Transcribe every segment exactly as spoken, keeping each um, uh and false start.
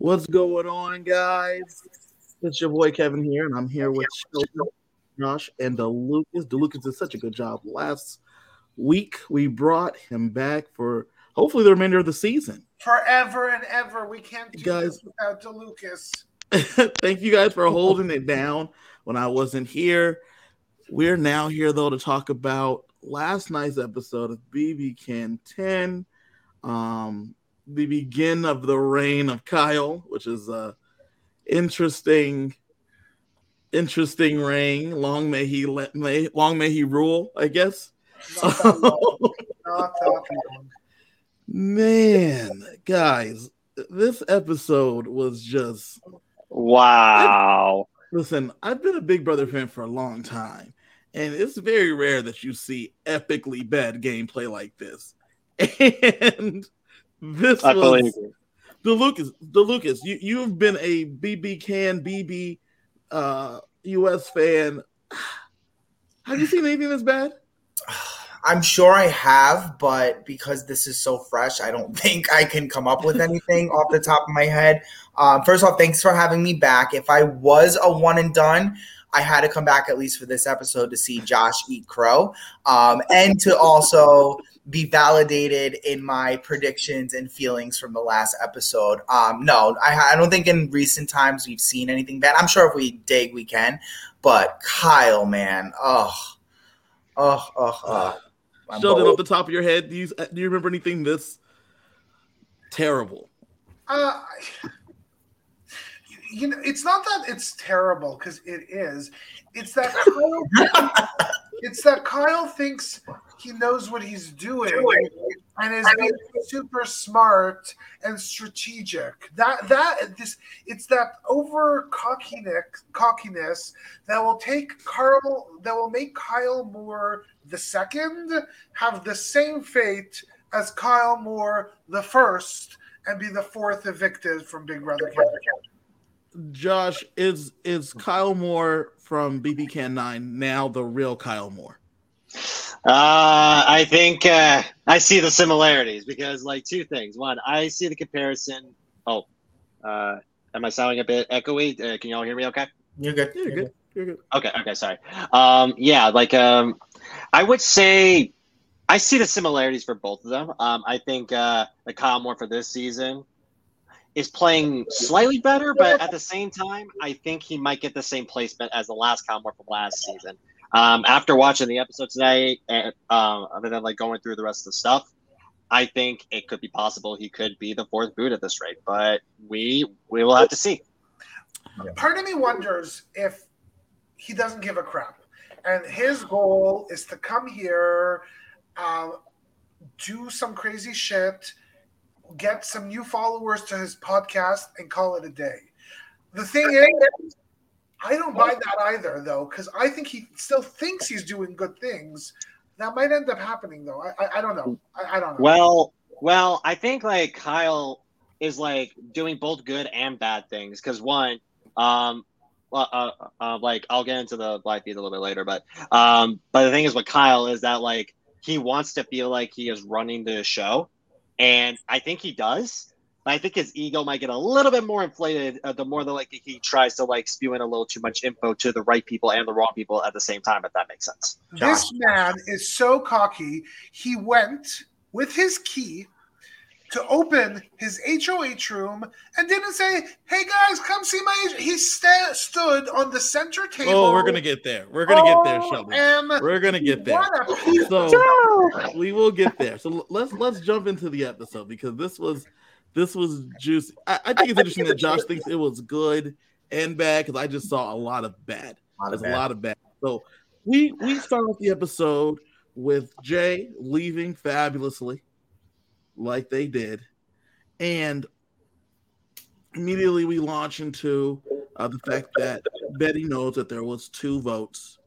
What's going on, guys? It's your boy Kevin here, and I'm here with Sheldon, Josh, and DeLucas. DeLucas did such a good job last week. We brought him back for hopefully the remainder of the season. Forever and ever. We can't do guys, this without DeLucas. Thank you guys for holding it down when I wasn't here. We're now here, though, to talk about last night's episode of B B Can ten. Um, the begin of the reign of Kyle, which is a interesting, interesting reign. Long may he let may long may he rule, I guess. Not that long. Not that long. Man, guys, this episode was just wow. I, listen, I've been a Big Brother fan for a long time, and it's very rare that you see epically bad gameplay like this. And this I was DeLucas. DeLucas, you you've been a B B Can B B uh, U S fan. Have you seen anything that's bad? I'm sure I have, but because this is so fresh, I don't think I can come up with anything off the top of my head. Um, first off, thanks for having me back. If I was a one and done, I had to come back at least for this episode to see Josh eat crow, um, and to also be validated in my predictions and feelings from the last episode. Um, no, I, I don't think in recent times we've seen anything bad. I'm sure if we dig, we can. But Kyle, man, oh, oh, oh, oh. Sheldon, off the top of your head, do you, do you remember anything this terrible? Uh, you know, it's not that it's terrible, because it is. It's that Kyle, it's that Kyle thinks he knows what he's doing and is being super smart and strategic. That that this it's that over cockiness cockiness that will take Carl that will make Kyle Moore the second have the same fate as Kyle Moore the first and be the fourth evicted from Big Brother Canada. Josh, is is Kyle Moore from B B Can nine now the real Kyle Moore? Uh, I think uh, I see the similarities because, like, two things. One, I see the comparison. Oh, uh, am I sounding a bit echoey? Uh, can y'all hear me okay? You're good. You're good. You're good. Okay, okay, sorry. Um, yeah, like, um, I would say I see the similarities for both of them. Um, I think uh, the Kyle Moore for this season is playing slightly better, but at the same time, I think he might get the same placement as the last Kyle Moore from last season. Um, after watching the episode today, and um, other than like going through the rest of the stuff, I think it could be possible he could be the fourth boot at this rate. But we we will have to see. Part of me wonders if he doesn't give a crap, and his goal is to come here, uh, do some crazy shit, get some new followers to his podcast, and call it a day. The thing is, I don't buy that either, though, because I think he still thinks he's doing good things. That might end up happening, though. I, I, I don't know. I, I don't know. Well, well, I think like Kyle is like doing both good and bad things. Because one, um, uh, uh, uh, like I'll get into the live feed a little bit later, but um, but the thing is with Kyle is that like he wants to feel like he is running the show, and I think he does. I think his ego might get a little bit more inflated uh, the more that like he tries to like spew in a little too much info to the right people and the wrong people at the same time, if that makes sense. This man is so cocky. He went with his key to open his H O H room and didn't say, "Hey guys, come see my H O H." He sta- stood on the center table. Oh, we're gonna get there. We're gonna get there, Sheldon. M- We're gonna get there. What a piece So of- we will get there. So let's let's jump into the episode because this was. This was juicy. I, I think it's interesting that Josh thinks it was good and bad because I just saw a lot of bad. There's a lot of bad. So we we start off the episode with Jay leaving fabulously, like they did, and immediately we launch into uh, the fact that Betty knows that there was two votes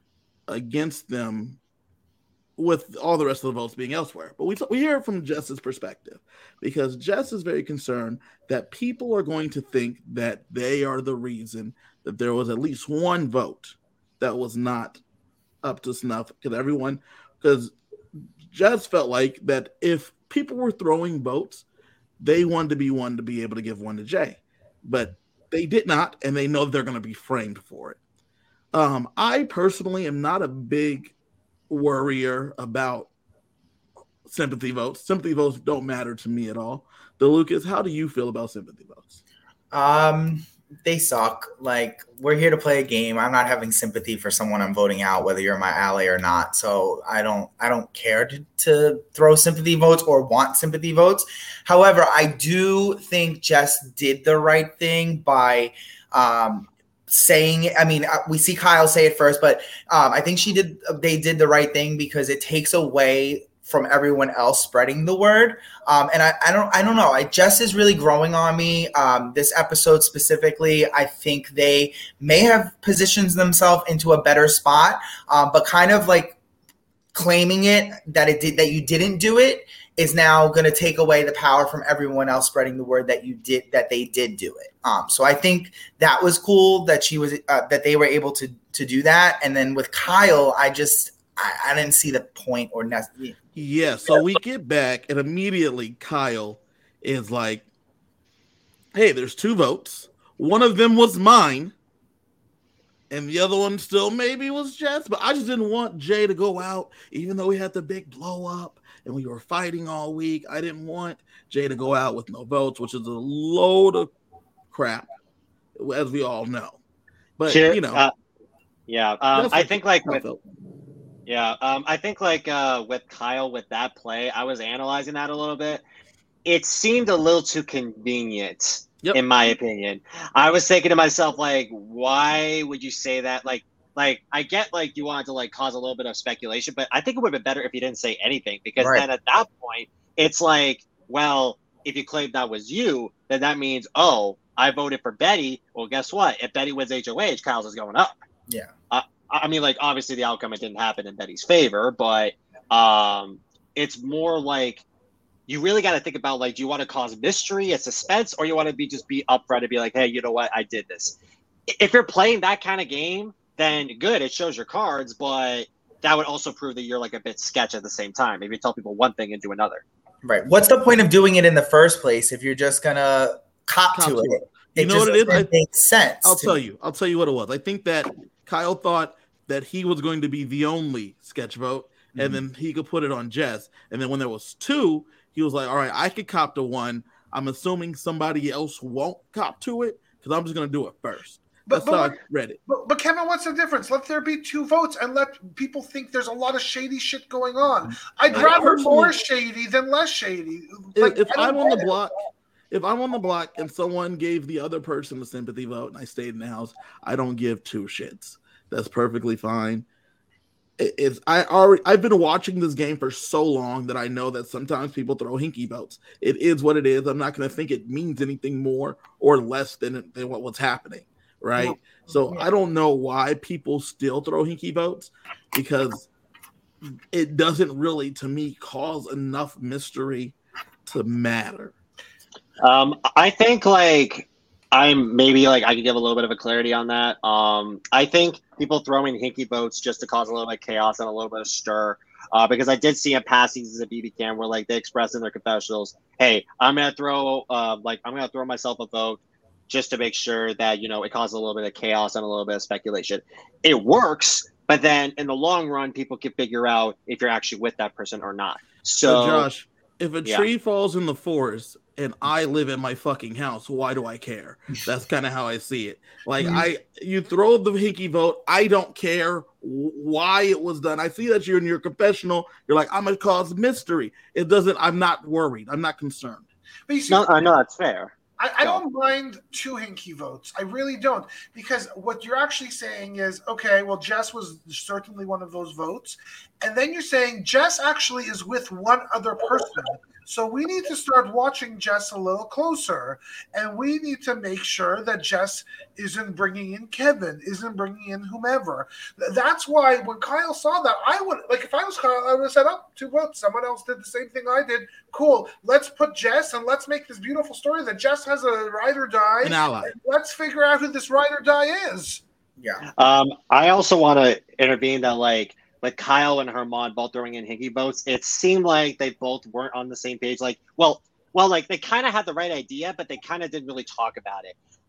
against them, with all the rest of the votes being elsewhere. But we we hear it from Jess's perspective because Jess is very concerned that people are going to think that they are the reason that there was at least one vote that was not up to snuff because everyone because Jess felt like that if people were throwing votes, they wanted to be one to be able to give one to Jay. but they did not, and they know they're going to be framed for it. Um, I personally am not a big worrier about sympathy votes. Sympathy votes don't matter to me at all. DeLucas, how do you feel about sympathy votes? Um, they suck. Like, we're here to play a game. I'm not having sympathy for someone I'm voting out, whether you're my ally or not. So I don't, I don't care to, to throw sympathy votes or want sympathy votes. However, I do think Jess did the right thing by, um, saying, I mean, we see Kyle say it first, but um, I think she did, they did the right thing because it takes away from everyone else spreading the word. Um, and I, I don't, I don't know. I Jess is really growing on me. Um, this episode specifically, I think they may have positioned themselves into a better spot, um, but kind of like claiming it that it did, that you didn't do it is now going to take away the power from everyone else spreading the word that you did, that they did do it. Um, so I think that was cool that she was, uh, that they were able to, to do that. And then with Kyle, I just, I, I didn't see the point or necessarily. Yeah, so we get back, and immediately Kyle is like, hey, there's two votes. One of them was mine, and the other one still maybe was Jess, but I just didn't want Jay to go out, even though we had the big blow up, and we were fighting all week. I didn't want Jay to go out with no votes, which is a load of crap, as we all know. But, Here, you know. Uh, yeah, um, I think, like, with, felt. Yeah, um, I think like uh, with Kyle, with that play, I was analyzing that a little bit. It seemed a little too convenient, yep. in my opinion. I was thinking to myself, like, why would you say that? Like, like I get like you wanted to like cause a little bit of speculation, but I think it would have been better if you didn't say anything because right. then at that point, it's like, well, if you claim that was you, then that means, oh, I voted for Betty. Well, guess what? If Betty wins H O H, Kyle's is going up. Yeah. Uh, I mean, like, obviously the outcome, it didn't happen in Betty's favor, but um, it's more like you really got to think about, like, do you want to cause mystery and suspense, or you want to be just be upfront and be like, hey, you know what? I did this. If you're playing that kind of game, then good. It shows your cards, but that would also prove that you're, like, a bit sketch at the same time. If you tell people one thing and do another. Right. What's the point of doing it in the first place if you're just going to cop to it? You it know what it is? It makes sense. I'll tell me. you. I'll tell you what it was. I think that Kyle thought that he was going to be the only sketch vote, mm-hmm. and then he could put it on Jess. And then when there was two, he was like, all right, I could cop to one. I'm assuming somebody else won't cop to it because I'm just going to do it first. But, That's but how what, I read it. But, but Kevin, what's the difference? Let there be two votes and let people think there's a lot of shady shit going on. I'd I rather more shady than less shady. Like, if I'm on the block, if I'm on the block and someone gave the other person a sympathy vote and I stayed in the house, I don't give two shits. That's perfectly fine. It, it's I already I've been watching this game for so long that I know that sometimes people throw hinky votes. It is what it is. I'm not going to think it means anything more or less than than what, what's happening, right? Yeah. So yeah. I don't know why people still throw hinky votes because it doesn't really, to me, cause enough mystery to matter. Um, I think like. I'm maybe like I could give a little bit of a clarity on that. Um, I think people throwing hinky votes just to cause a little bit of chaos and a little bit of stir. Uh, because I did see in past seasons of B B Can where like they expressed in their confessionals, "Hey, I'm gonna throw uh, like I'm gonna throw myself a vote just to make sure that you know it causes a little bit of chaos and a little bit of speculation." It works, but then in the long run, people can figure out if you're actually with that person or not. So, so Josh, if a yeah. tree falls in the forest and I live in my fucking house, why do I care? That's kind of how I see it. Like I, you throw the hinky vote. I don't care why it was done. I see that you're in your confessional. You're like, I'm gonna cause mystery. It doesn't. I'm not worried. I'm not concerned. But you see, no, I know that's fair. I, I don't mind two hinky votes. I really don't. Because what you're actually saying is, okay, well, Jess was certainly one of those votes. And then you're saying Jess actually is with one other person. So we need to start watching Jess a little closer. And we need to make sure that Jess isn't bringing in Kevin, isn't bringing in whomever. That's why when Kyle saw that, I would, like if I was Kyle, I would have said, oh, two votes. Someone else did the same thing I did. Cool. Let's put Jess and let's make this beautiful story that Jess has a ride or die. An ally. Let's figure out who this ride or die is. Yeah. Um, I also want to intervene that like, like Kyle and Herman both throwing in hinky votes, it seemed like they both weren't on the same page. Like, well, well, like they kind of had the right idea, but they kind of didn't really talk about it.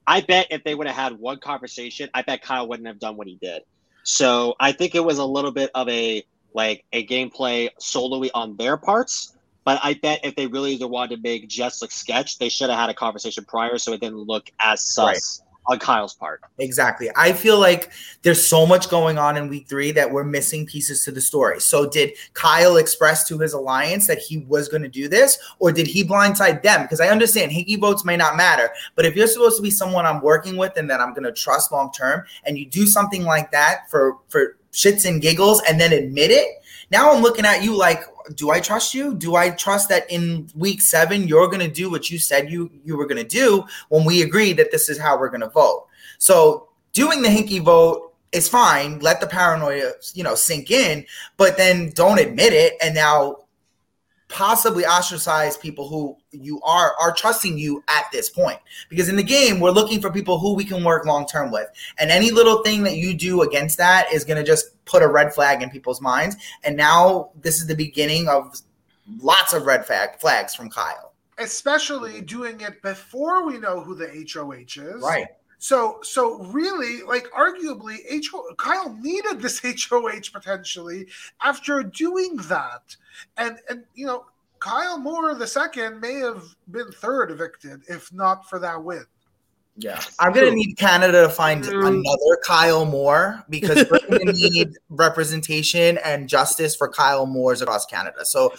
I bet if they would have had one conversation, I bet Kyle wouldn't have done what he did. So I think it was a little bit of a like a gameplay solely on their parts. But I bet if they really wanted to make Jess look sketch, they should have had a conversation prior so it didn't look as sus right. on Kyle's part. Exactly. I feel like there's so much going on in week three that we're missing pieces to the story. So did Kyle express to his alliance that he was going to do this, or did he blindside them? Because I understand Hinky votes may not matter, but if you're supposed to be someone I'm working with and that I'm going to trust long term, and you do something like that for, for shits and giggles and then admit it, now I'm looking at you like, do I trust you? Do I trust that in week seven you're going to do what you said you, you were going to do when we agreed that this is how we're going to vote? So doing the Hinky vote is fine. Let the paranoia, you know, sink in, but then don't admit it and now possibly ostracize people who you are are trusting you at this point. Because in the game, we're looking for people who we can work long term with. And any little thing that you do against that is going to just put a red flag in people's minds. And now this is the beginning of lots of red flag flags from Kyle. Especially doing it before we know who the H O H is. Right. So, so really, like, arguably, H O, Kyle needed this H O H potentially after doing that, and and you know, Kyle Moore the second may have been third evicted if not for that win. Yeah, I'm gonna need Canada to find another Kyle Moore because we're gonna need representation and justice for Kyle Moores across Canada. So,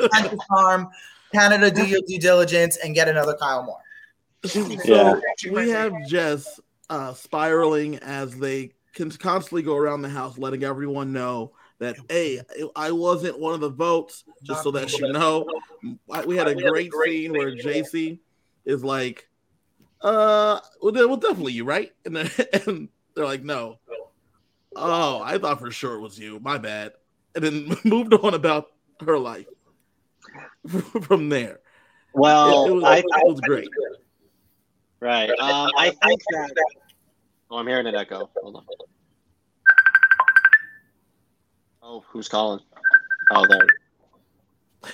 farm, Canada, do your due diligence and get another Kyle Moore. So yeah. we have Jess uh, spiraling as they can constantly go around the house, letting everyone know that, hey, I wasn't one of the votes, just so that you know. We had a great scene where J C is like, uh, well, well definitely you, right? And, then, and they're like, no. Oh, I thought for sure it was you. My bad. And then moved on about her life from there. Well, it, it was, I, it was great. Right. Um, I think that. Oh, I'm hearing an echo. Hold on. Oh, who's calling? Oh, there.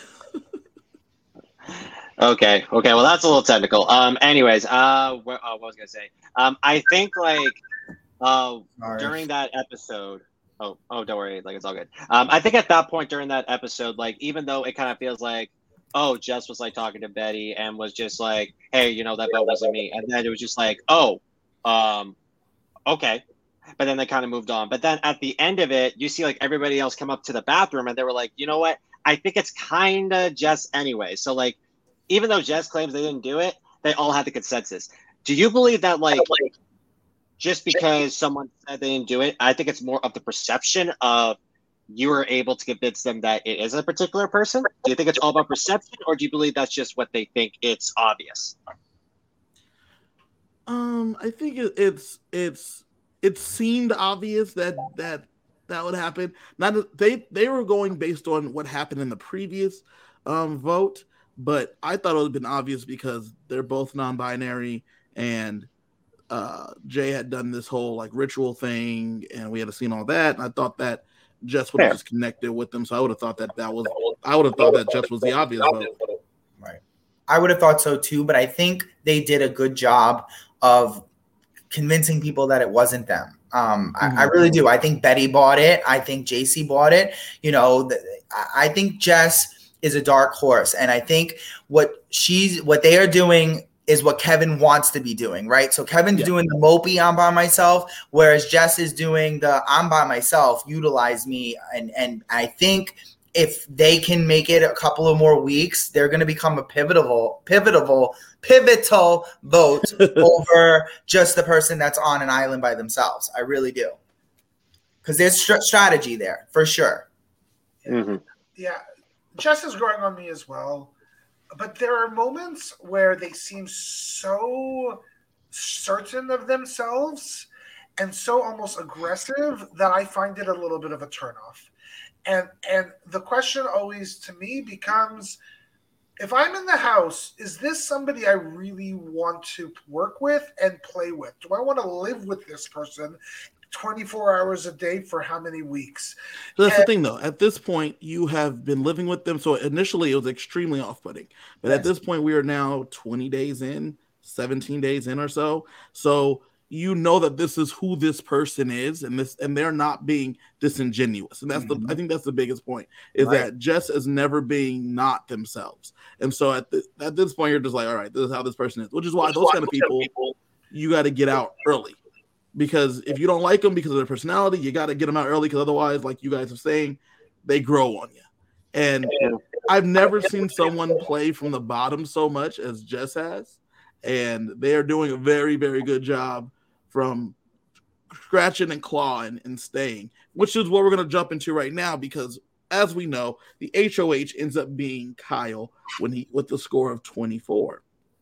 okay. Okay. Well, that's a little technical. Um. Anyways. Uh. What, uh, what was I gonna say? Um. I think like. Uh. Right. During that episode. Oh. Oh. Don't worry. Like it's all good. Um. I think at that point during that episode, like even though it kind of feels like. Oh, Jess was like talking to Betty and was just like, hey, you know, that vote wasn't me. And then it was just like, oh, um, okay. But then they kind of moved on. But then at the end of it, you see like everybody else come up to the bathroom and they were like, you know what? I think it's kind of Jess anyway. So like, even though Jess claims they didn't do it, they all had the consensus. Do you believe that like, just because someone said they didn't do it, I think it's more of the perception of you were able to convince them that it is a particular person? Do you think it's all about perception, or do you believe that's just what they think it's obvious? Um, I think it, it's it's it seemed obvious that that that would happen. Not they they were going based on what happened in the previous um, vote, but I thought it would have been obvious because they're both non-binary and uh, Jay had done this whole like ritual thing, and we had seen all that, and I thought that Jess would have just connected with them, so I would have thought that that was. I would have thought that Jess was the obvious vote. Right. I would have thought so too, but I think they did a good job of convincing people that it wasn't them. Um, mm-hmm. I, I really do. I think Betty bought it. I think J C bought it. You know, the, I think Jess is a dark horse, and I think what she's what they are doing is what Kevin wants to be doing, right? So Kevin's yeah. doing the mopey I'm by myself, whereas Jess is doing the I'm by myself, utilize me. And, and I think if they can make it a couple of more weeks, they're going to become a pivotal, pivotal, pivotal vote over just the person that's on an island by themselves. I really do. Because there's st- strategy there, for sure. Mm-hmm. Yeah. Jess is growing on me as well. But there are moments where they seem so certain of themselves and so almost aggressive that I find it a little bit of a turnoff. And and the question always to me becomes, if I'm in the house, is this somebody I really want to work with and play with? Do I want to live with this person twenty-four hours a day for how many weeks? So that's and, the thing, though. At this point, you have been living with them. So initially, it was extremely off-putting. But yes. At this point, we are now twenty days in. seventeen days in or so. So you know that this is who this person is, and this and they're not being disingenuous. And that's mm-hmm. the I think that's the biggest point, is right. that Jess is never being not themselves. And so at the, at this point, you're just like, all right, this is how this person is, which is why which those why kind of people, people you got to get out early. Because if you don't like them because of their personality, you got to get them out early, because otherwise, like you guys are saying, they grow on you. And I've never seen someone play from the bottom so much as Jess has. And they are doing a very, very good job from scratching and clawing and staying, which is what we're going to jump into right now, because as we know, the H O H ends up being Kyle when he with the score of twenty-four.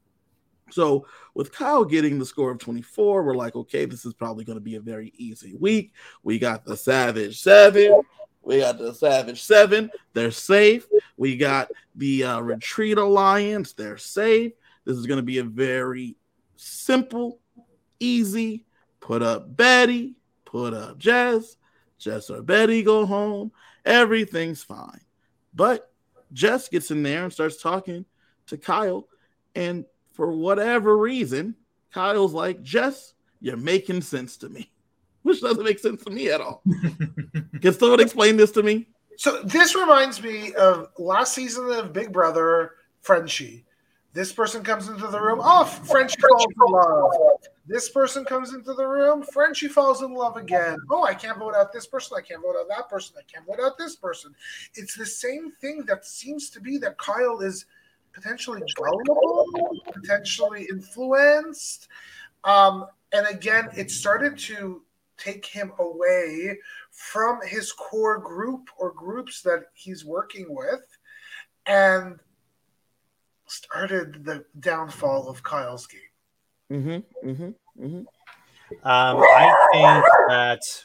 So with Kyle getting the score of twenty-four, we're like, okay, this is probably going to be a very easy week. We got the Savage Seven. We got the Savage Seven. They're safe. We got the uh, Retreat Alliance. They're safe. This is going to be a very simple, easy, put up Betty, put up Jess, Jess or Betty go home. Everything's fine. But Jess gets in there and starts talking to Kyle, and for whatever reason, Kyle's like, Jess, you're making sense to me. Which doesn't make sense to me at all. Can someone explain this to me? So this reminds me of last season of Big Brother, Frenchie. This person comes into the room. Oh, Frenchie falls in love. This person comes into the room. Frenchie falls in love again. Oh, I can't vote out this person. I can't vote out that person. I can't vote out this person. It's the same thing that seems to be that Kyle is potentially gullible, potentially influenced. Um, and again, it started to take him away from his core group or groups that he's working with, and started the downfall of Kyle's game. Mm-hmm, mm-hmm, mm-hmm. Um, I think that.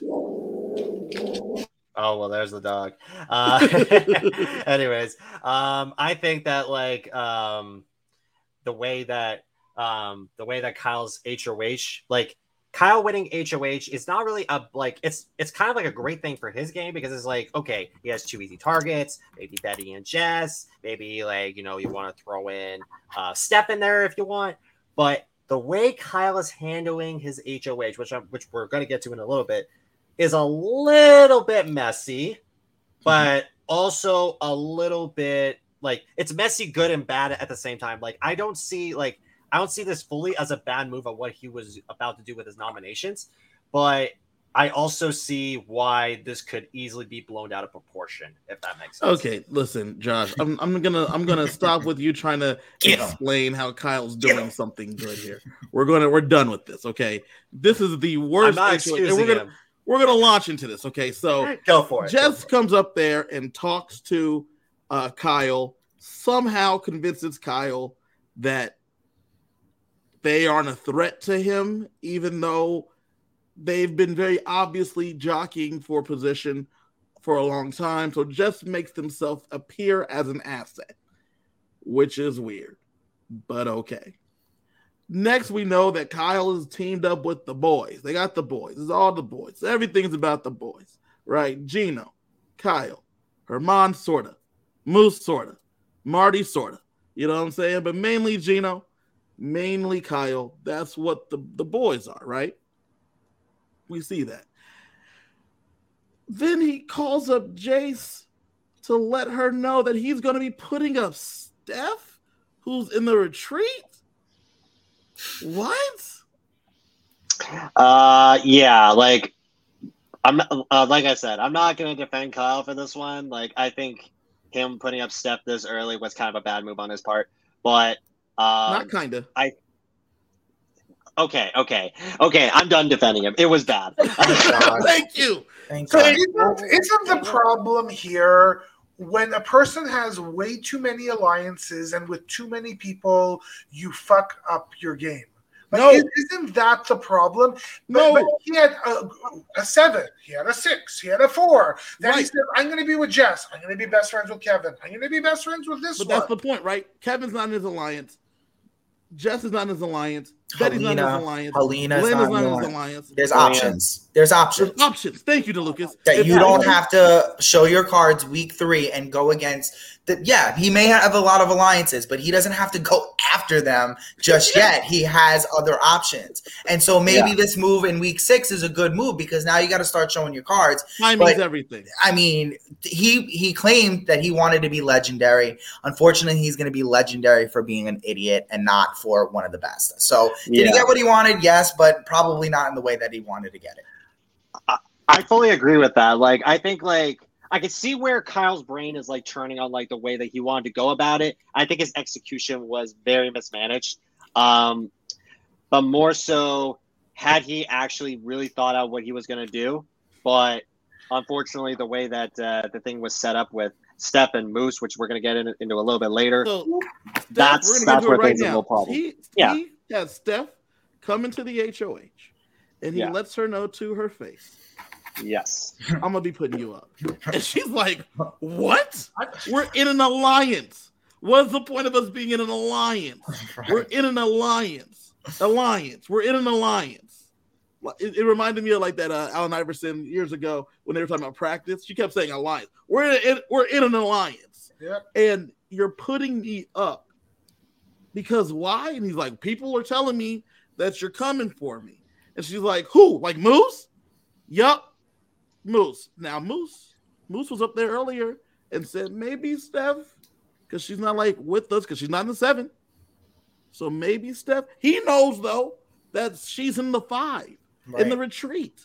Oh well, there's the dog. Uh, anyways, um, I think that like um, the way that um, the way that Kyle's H O H, like Kyle winning H O H, is not really a like it's it's kind of like a great thing for his game, because it's like, okay, he has two easy targets, maybe Betty and Jess, maybe like, you know, you want to throw in uh, Steph in there if you want, but the way Kyle is handling his H O H, which I'm, which we're going to get to in a little bit, is a little bit messy, but mm-hmm. also a little bit like it's messy, good and bad at the same time. Like I don't see like I don't see this fully as a bad move of what he was about to do with his nominations, but I also see why this could easily be blown out of proportion, if that makes sense. Okay, listen, Josh, I'm I'm gonna I'm gonna stop with you trying to Get explain him. how Kyle's doing something good here. We're gonna we're done with this. Okay, this is the worst. I'm not excusing we're gonna, him. We're gonna launch into this. Okay, so go for it. Jess comes up there and talks to uh, Kyle. Somehow convinces Kyle that they aren't a threat to him, even though they've been very obviously jockeying for position for a long time. So Jess makes himself appear as an asset, which is weird, but okay. Next, we know that Kyle is teamed up with the boys. They got the boys. It's all the boys. Everything's about the boys, right? Gino, Kyle, Herman, sorta. Moose, sorta. Marty, sorta. You know what I'm saying? But mainly Gino, mainly Kyle. That's what the, the boys are, right? We see that. Then he calls up Jace to let her know that he's going to be putting up Steph, who's in the retreat. What? Uh, yeah, like I'm uh, like I said, I'm not going to defend Kyle for this one. Like I think him putting up Steph this early was kind of a bad move on his part, but um, not kind of. I. Okay, okay, okay. I'm done defending him. It was bad. Thank you. Thank So God. isn't, isn't the problem here when a person has way too many alliances and with too many people, you fuck up your game? Like, No. is- isn't that the problem? But, No. but he had a, a seven, he had a six, he had a four. Then he Right. said, I'm going to be with Jess. I'm going to be best friends with Kevin. I'm going to be best friends with this But one. that's the point, right? Kevin's not in his alliance. Jess is not in his alliance. Betty's not in his Helena, alliance. Helena's Lena's not not in in his his alliance. There's Oh, yeah. options. There's options. There's options. Thank you, DeLucas. That If you that don't was- have to show your cards week three and go against the, yeah, he may have a lot of alliances, but he doesn't have to go after them just yet. He has other options. And so maybe Yeah. this move in week six is a good move because now you got to start showing your cards. Timing's But- everything. I mean, he he claimed that he wanted to be legendary. Unfortunately, he's going to be legendary for being an idiot and not for one of the best. So did Yeah. he get what he wanted? Yes, but probably not in the way that he wanted to get it. I fully agree with that. Like, I think like I could see where Kyle's brain is like turning on like the way that he wanted to go about it. I think his execution was very mismanaged. Um, but more so, had he actually really thought out what he was going to do, but unfortunately, the way that uh, the thing was set up with Steph and Moose, which we're going to get in, into a little bit later, So Steph, That's- we're gonna that's get to where it right things are a now. little problem. He, Yeah. he has Steph come into the H O H, and he Yeah. lets her know to her face, yes, I'm gonna be putting you up. And she's like, what? We're in an alliance. What's the point of us being in an alliance? We're in an alliance. Alliance. We're in an alliance. It, it reminded me of like that uh, Allen Iverson years ago when they were talking about practice. She kept saying alliance. We're in, we're in an alliance. Yep. And you're putting me up. Because why? And he's like, people are telling me that you're coming for me. And she's like, who? Like Moose? Yup. Moose. Now Moose, Moose was up there earlier and said maybe Steph, because she's not like with us, because she's not in the seven. So maybe Steph. He knows though that she's in the five Right. in the retreat.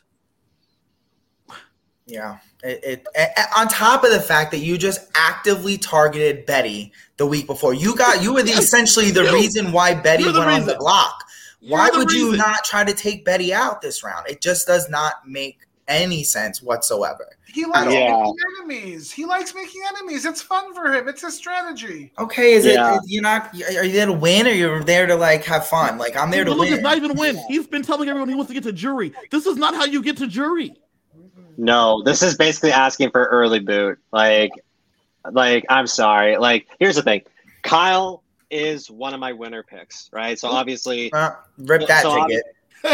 Yeah. It, it, a- on top of the fact that you just actively targeted Betty the week before, you got you were the, Yes, essentially the you. reason why Betty You're the went on the reason. block. You're Why the would you reason. not try to take Betty out this round? It just does not make any sense whatsoever. He likes Yeah. making enemies. He likes making enemies. It's fun for him. It's a strategy. Okay, is Yeah. it you're not are you there to win or you're there to like have fun? Like I'm there to Look, win. it's not even win. He's been telling everyone he wants to get to jury. This is not how you get to jury. no, this is basically asking for early boot. Like, like I'm sorry. Like, here's the thing, Kyle is one of my winner picks, right? So obviously, Uh, rip that So, ticket.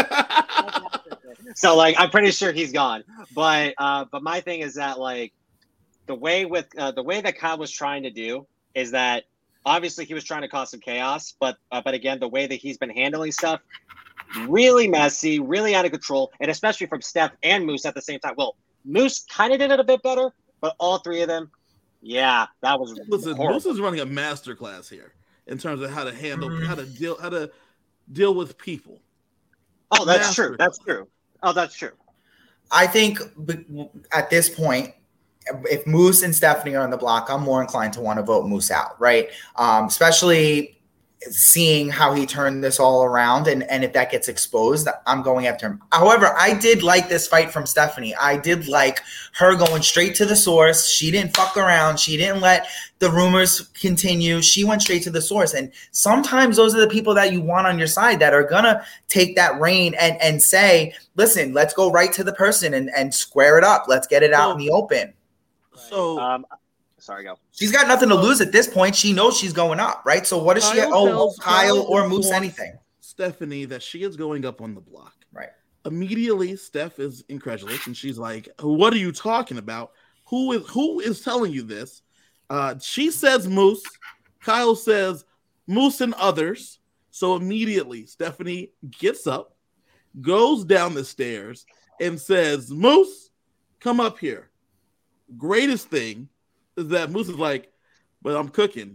so like I'm pretty sure he's gone. But uh, but my thing is that like the way with uh, the way that Kyle was trying to do is that obviously he was trying to cause some chaos, but uh, but again the way that he's been handling stuff, really messy, really out of control, and especially from Steph and Moose at the same time. Well, Moose kind of did it a bit better, but all three of them, yeah, that was Listen, horrible. Moose is running a master class here in terms of how to handle, Mhm. how to deal, how to deal with people. Oh, that's master true. That's true. Oh, that's true. I think b- at this point, if Moose and Stephanie are on the block, I'm more inclined to want to vote Moose out, right? Um, especially seeing how he turned this all around, and, and if that gets exposed, I'm going after him. However, I did like this fight from Stephanie. I did like her going straight to the source. She didn't fuck around. She didn't let the rumors continue. She went straight to the source. And sometimes those are the people that you want on your side that are going to take that reign and, and say, listen, let's go right to the person and, and square it up. Let's get it out Well, in the open. So Um, sorry, go. She's got nothing to lose at this point. She knows she's going up, right? So what does she Kyle oh tells- Kyle Kyle or Moose informs anything? Stephanie that she is going up on the block. Right. Immediately, Steph is incredulous and she's like, "What are you talking about? Who is who is telling you this?" Uh, she says Moose. Kyle says Moose and others. So immediately, Stephanie gets up, goes down the stairs, and says, "Moose, come up here." Greatest thing is that Moose is like, "But I'm cooking."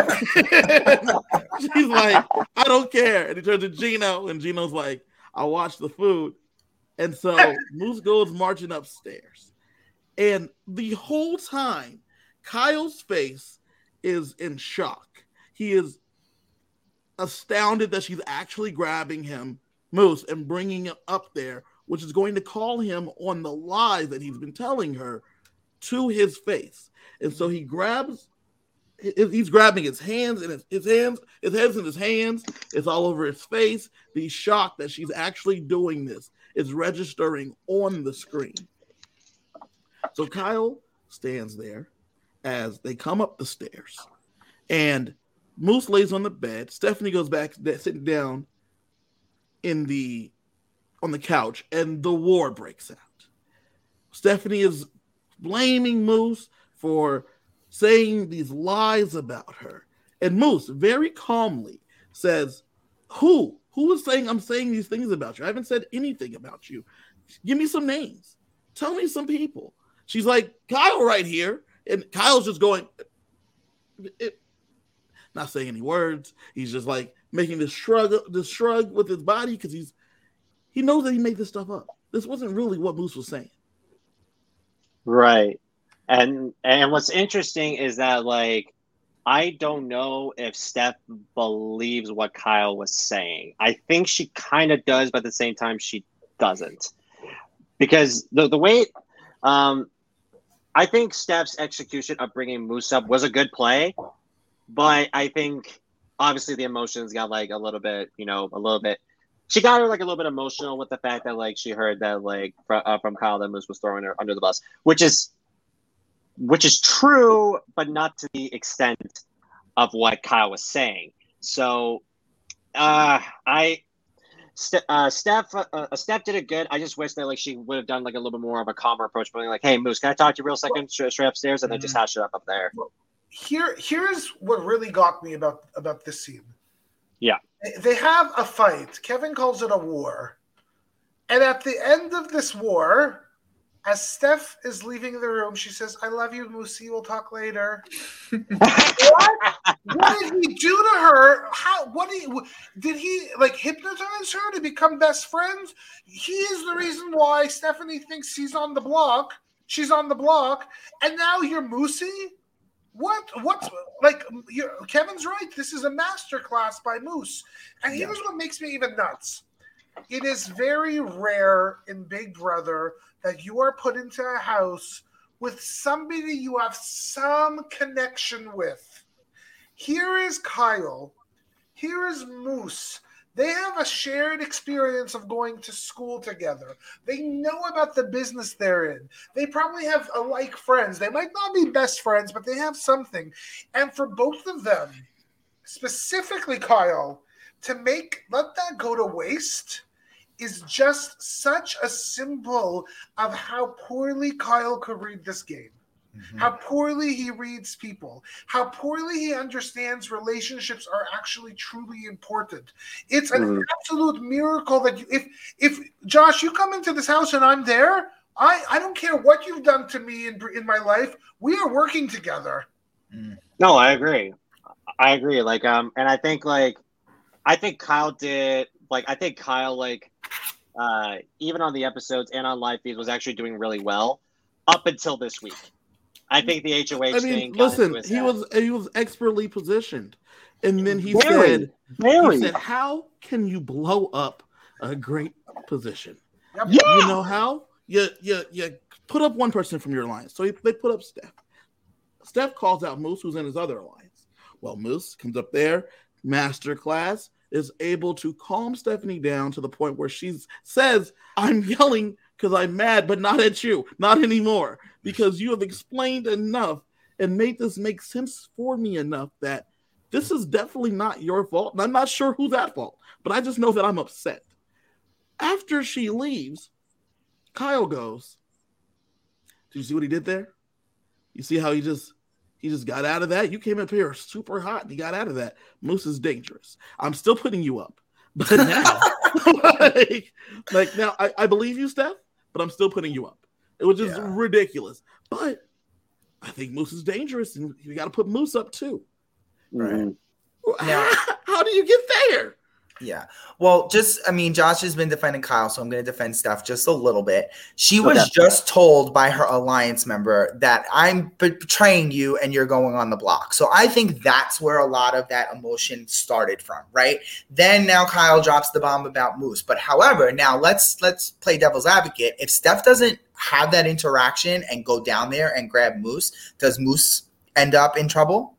She's like, "I don't care." And he turns to Gino, and Gino's like, "I'll watch the food." And so Moose goes marching upstairs. And the whole time, Kyle's face is in shock. He is astounded that she's actually grabbing him, Moose, and bringing him up there, which is going to call him on the lies that he's been telling her to his face. And so he grabs, he's grabbing his hands and his, his hands, his head's in his hands. It's all over his face. The shock that she's actually doing this is registering on the screen. So Kyle stands there as they come up the stairs, and Moose lays on the bed. Stephanie goes back sitting down in the on the couch, and the war breaks out. Stephanie is blaming Moose for saying these lies about her. And Moose very calmly says, Who? Who is saying I'm saying these things about you? I haven't said anything about you. Give me some names. Tell me some people. She's like, Kyle right here. And Kyle's just going, it, not saying any words. He's just like making this shrug, this shrug with his body because he's he knows that he made this stuff up. This wasn't really what Moose was saying. Right. And and what's interesting is that, like, I don't know if Steph believes what Kyle was saying. I think she kind of does, but at the same time, she doesn't. Because the the way, um, I think Steph's execution of bringing Moose up was a good play, but I think obviously the emotions got like a little bit, you know, a little bit. She got her like a little bit emotional with the fact that like she heard that like fr- uh, from Kyle that Moose was throwing her under the bus, which is. Which is true, but not to the extent of what Kyle was saying. So, uh, I, St- uh, Steph, uh, Steph did it good. I just wish that like she would have done like a little bit more of a calmer approach, being like, "Hey, Moose, can I talk to you real second? Straight, straight upstairs," and then just hash it up up there. Here, here's what really got me about about this scene. Yeah, they have a fight. Kevin calls it a war, and at the end of this war. As Steph is leaving the room, she says, I love you, Moosey. We'll talk later. what? What did he do to her? How? What did he, did he, like, hypnotize her to become best friends? He is the reason why Stephanie thinks he's on the block. She's on the block. And now you're Moosey? What? What's, like, you're, Kevin's right. This is a masterclass by Moose. And Yeah. here's what makes me even nuts. It is very rare in Big Brother that you are put into a house with somebody you have some connection with. Here is Kyle. Here is Moose. They have a shared experience of going to school together. They know about the business they're in. They probably have alike friends. They might not be best friends, but they have something. And for both of them, specifically Kyle, to make let that go to waste is just such a symbol of how poorly Kyle could read this game, mm-hmm. how poorly he reads people, how poorly he understands relationships are actually truly important. It's an mm-hmm. absolute miracle that you, if, if Josh, you come into this house and I'm there, I, I don't care what you've done to me in, in my life. We are working together. No, I agree. I agree. Like, um, and I think like, I think Kyle did, like, I think Kyle, like, uh, even on the episodes and on live feeds was actually doing really well up until this week. I think the H O H I mean, thing. listen, he head. was he was expertly positioned, and then he very, said, very. he said, "How can you blow up a great position? Yeah. You know how you you you put up one person from your alliance. So they put up Steph. Steph calls out Moose, who's in his other alliance. Well, Moose comes up there, masterclass." Is able to calm Stephanie down to the point where she says, I'm yelling because I'm mad, but not at you, not anymore, because you have explained enough and made this make sense for me enough that this is definitely not your fault. And I'm not sure who's at fault, but I just know that I'm upset. After she leaves, Kyle goes, did you see what he did there? You see how he just He just got out of that. You came up here super hot and he got out of that. Moose is dangerous. I'm still putting you up. But now, like, like now, I, I believe you, Steph, but I'm still putting you up. It was just yeah. ridiculous. But I think Moose is dangerous and you got to put Moose up too. Right. Now, how, how do you get there? Yeah. Well, just, I mean, Josh has been defending Kyle, so I'm going to defend Steph just a little bit. She was okay. just told by her alliance member that I'm betraying you and you're going on the block. So I think that's where a lot of that emotion started from, right? Then now Kyle drops the bomb about Moose. But however, now let's let's play devil's advocate. If Steph doesn't have that interaction and go down there and grab Moose, does Moose end up in trouble?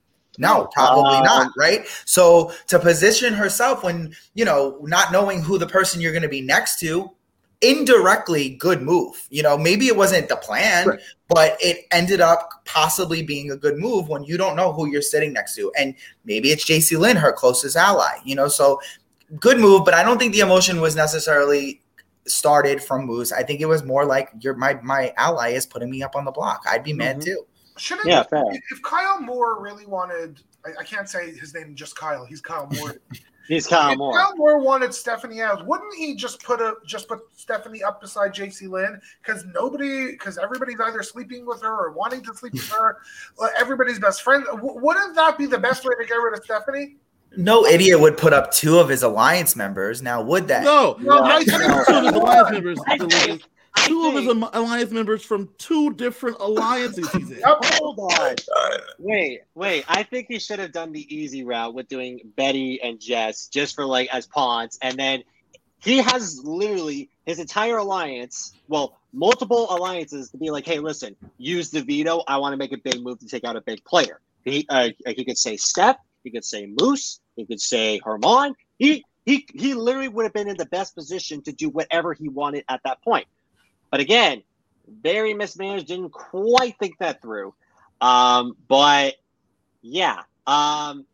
No, probably uh, not, right? So to position herself when, you know, not knowing who the person you're going to be next to, indirectly good move. You know, maybe it wasn't the plan, right. but it ended up possibly being a good move when you don't know who you're sitting next to. And maybe it's J C Lynn, her closest ally, you know, so good move, but I don't think the emotion was necessarily started from Moose. I think it was more like you're my my ally is putting me up on the block. I'd be mad mm-hmm. too. Shouldn't yeah, fair. If Kyle Moore really wanted, I, I can't say his name just Kyle. He's Kyle Moore. He's Kyle if Moore. Kyle Moore wanted Stephanie out. Wouldn't he just put a just put Stephanie up beside J C Lynn? Because nobody, because everybody's either sleeping with her or wanting to sleep with her. Everybody's best friend. W- wouldn't that be the best way to get rid of Stephanie? No idiot would put up two of his alliance members. Now, would that? No, no. No, I think two of his alliance members. Two of his alliance members from two different alliances he's in. Hold on. Wait, wait. I think he should have done the easy route with doing Betty and Jess just for like as pawns, and then he has literally his entire alliance. Well, multiple alliances to be like, hey, listen, use the veto. I want to make a big move to take out a big player. He uh, he could say Steph. He could say Moose. He could say Herman. He he he literally would have been in the best position to do whatever he wanted at that point. But again, very mismanaged. Didn't quite think that through. Um, but yeah, um,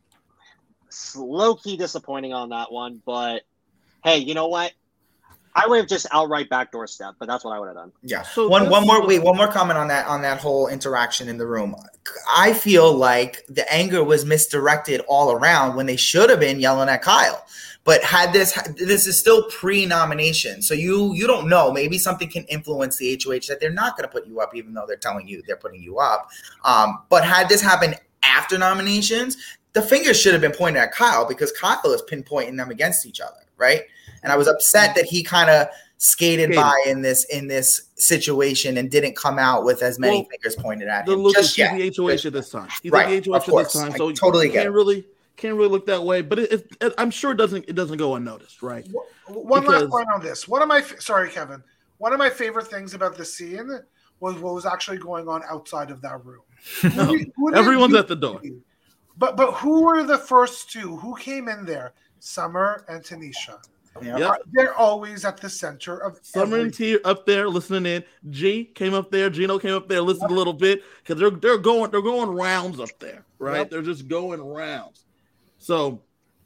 low key disappointing on that one. But hey, you know what? I would have just outright backdoor step, but that's what I would have done. Yeah. So one one more wait, one more comment on that on that whole interaction in the room. I feel like the anger was misdirected all around when they should have been yelling at Kyle. But had this this is still pre-nomination, so you you don't know. Maybe something can influence the H O H that they're not going to put you up, even though they're telling you they're putting you up. Um, but had this happened after nominations, the fingers should have been pointed at Kyle because Kyle is pinpointing them against each other, right? And I was upset that he kind of skated Skated. by in this in this situation and didn't come out with as many Well, fingers pointed at The him. look Just is he's yet. the H O H at this time. He's Right, the H O H of at this course. time, I so totally you get can't it. really can't really look that way. But it, it, it, I'm sure it doesn't it doesn't go unnoticed, right? One Because- last point on this. One of my sorry, Kevin. One of my favorite things about the scene was what was actually going on outside of that room. No, Who did- who did everyone's you at the door. see? But but who were the first two? Who came in there? Summer and Tanisha. Yeah. Yep. They're always at the center of Summer and everything. T up there listening in. G came up there. Gino came up there, listened a little bit because they're they're going they're going rounds up there, right? Yep. They're just going rounds. So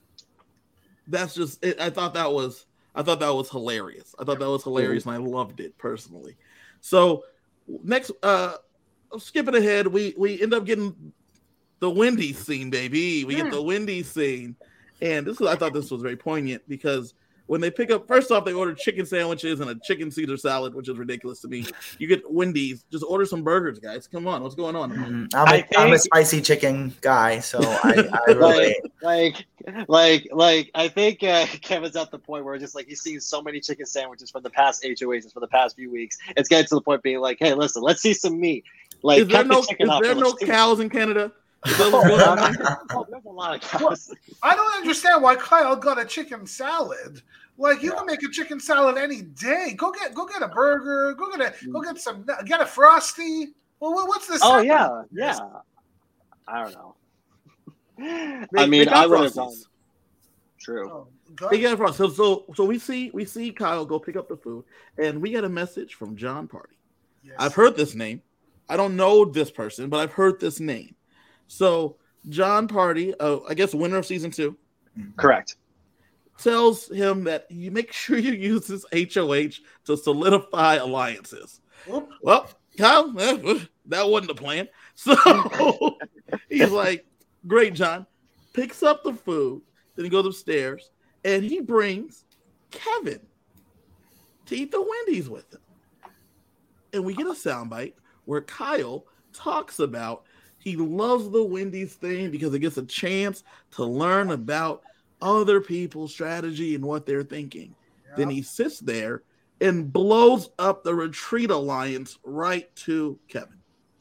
that's just it. I thought that was I thought that was hilarious. I thought that was hilarious, and I loved it personally. So next, uh, skipping ahead, we we end up getting the Wendy's scene, baby. We get the Wendy's scene, and this is I thought this was very poignant because. When they pick up, first off, they order chicken sandwiches and a chicken Caesar salad, which is ridiculous to me. You get Wendy's, just order some burgers, guys. Come on, what's going on? Mm, I'm, a, I'm a spicy chicken guy, so I, I relate. like, like, like, like, I think uh, Kevin's at the point where just like he's seeing so many chicken sandwiches from the past H O Hs for the past few weeks. It's getting to the point being like, hey, listen, let's see some meat. Like, is there cut no, the chicken is up there and no let's do it. cows in Canada? Is that what's going on there? Oh, there's a lot of cows. I don't understand why Kyle got a chicken salad. Like you can make a chicken salad any day. Go get go get a burger. Go get a go get some get a frosty. Well, what- what's this? Oh yeah, yeah. I don't know. They- I mean, they got I would have Frosties. gone. True. Oh, go- They get it. So, so, so we see we see Kyle go pick up the food, and we get a message from John Party. yes. I've heard this name. I don't know this person, but I've heard this name. So John Party, uh, I guess winner of season two, Correct. tells him that you make sure you use this H O H to solidify alliances. Oop. Well, Kyle, eh, that wasn't the plan. So he's like, great, John. Picks up the food, then he goes upstairs, and he brings Kevin to eat the Wendy's with him. And we get a soundbite where Kyle talks about he loves the Wendy's thing because it gets a chance to learn about other people's strategy and what they're thinking. Yeah. Then he sits there and blows up the Retreat Alliance right to Kevin.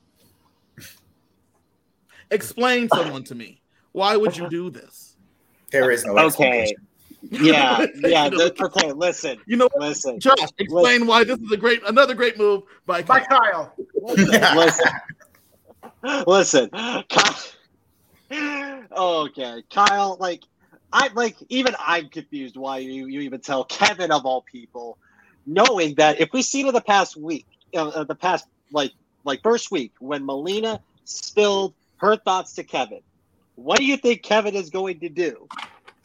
Explain someone to me. Why would you do this? There is no Okay. explanation. Yeah, yeah. You know, th- okay, listen, You know, listen, Josh, explain why this is a great, another great move by By Kyle. Kyle. listen, listen. Kyle, okay, Kyle. Like, I like even I'm confused why you you even tell Kevin of all people, knowing that if we see to the past week, uh, the past like like first week when Melina spilled her thoughts to Kevin, what do you think Kevin is going to do?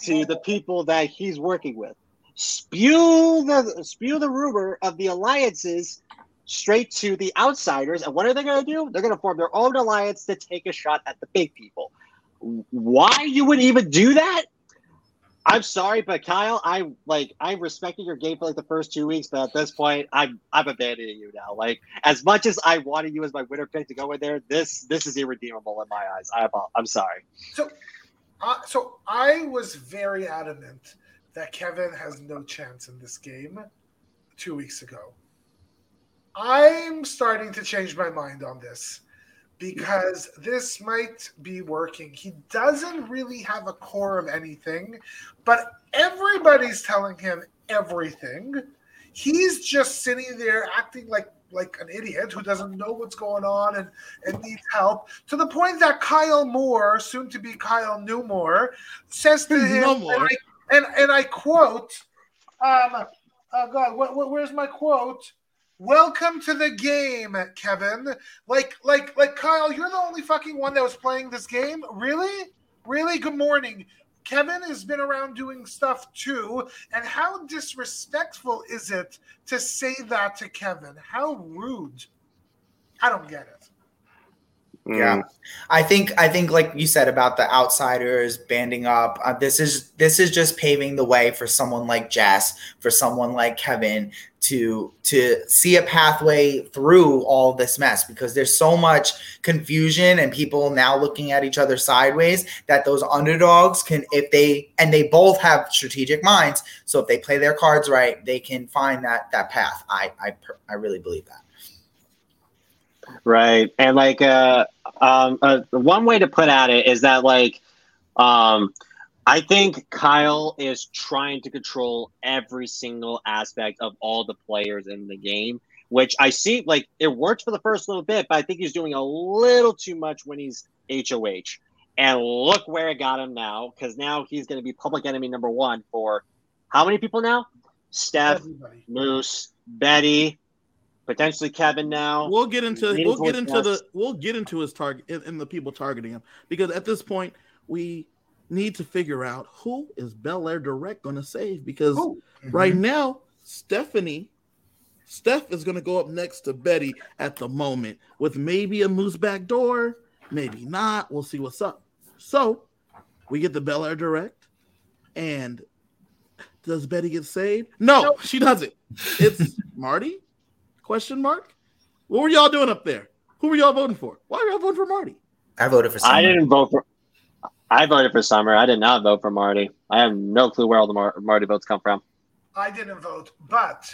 to the people that he's working with. Spew the spew the rumor of the alliances straight to the outsiders, and what are they going to do? They're going to form their own alliance to take a shot at the big people. Why you would even do that? I'm sorry, but Kyle, I like I respected your game for like the first two weeks, but at this point, I'm I'm abandoning you now. Like as much as I wanted you as my winner pick to go in there, this this is irredeemable in my eyes. I I'm sorry. So, uh, so I was very adamant that Kevin has no chance in this game two weeks ago. I'm starting to change my mind on this because this might be working. He doesn't really have a core of anything, but everybody's telling him everything. He's just sitting there acting like like an idiot who doesn't know what's going on and, and needs help, to the point that Kyle Moore, soon to be Kyle Newmore, says to him, No more. and, I, and, and I quote, um, oh God, what, what, where's my quote? Welcome to the game, Kevin. Like, like, like, Kyle, you're the only fucking one that was playing this game? Really? Really? Good morning. Kevin has been around doing stuff too. And how disrespectful is it to say that to Kevin? How rude. I don't get it. Yeah, I think I think like you said about the outsiders banding up. Uh, this is this is just paving the way for someone like Jess, for someone like Kevin to to see a pathway through all this mess, because there's so much confusion and people now looking at each other sideways that those underdogs can, if they and they both have strategic minds, so if they play their cards right, they can find that that path. I I I really believe that. Right. And like uh, um, uh, one way to put at it is that like um, I think Kyle is trying to control every single aspect of all the players in the game, which I see like it worked for the first little bit, but I think he's doing a little too much when he's H O H. And look where it got him now, because now he's going to be public enemy number one for how many people now? Steph, Everybody. Moose, Betty, potentially Kevin now. We'll get into we'll get into the we'll get into his target and the people targeting him, because at this point we need to figure out who is Belair Direct going to save, because mm-hmm. right now Stephanie Steph is going to go up next to Betty at the moment with maybe a Moose back door, maybe not. We'll see what's up. So we get the Belair Direct, and does Betty get saved? No, nope. She doesn't. It's Marty. Question mark? What were y'all doing up there? Who were y'all voting for? Why were y'all voting for Marty? I voted for Summer. I didn't vote for I voted for Summer. I did not vote for Marty. I have no clue where all the Mar- Marty votes come from. I didn't vote, but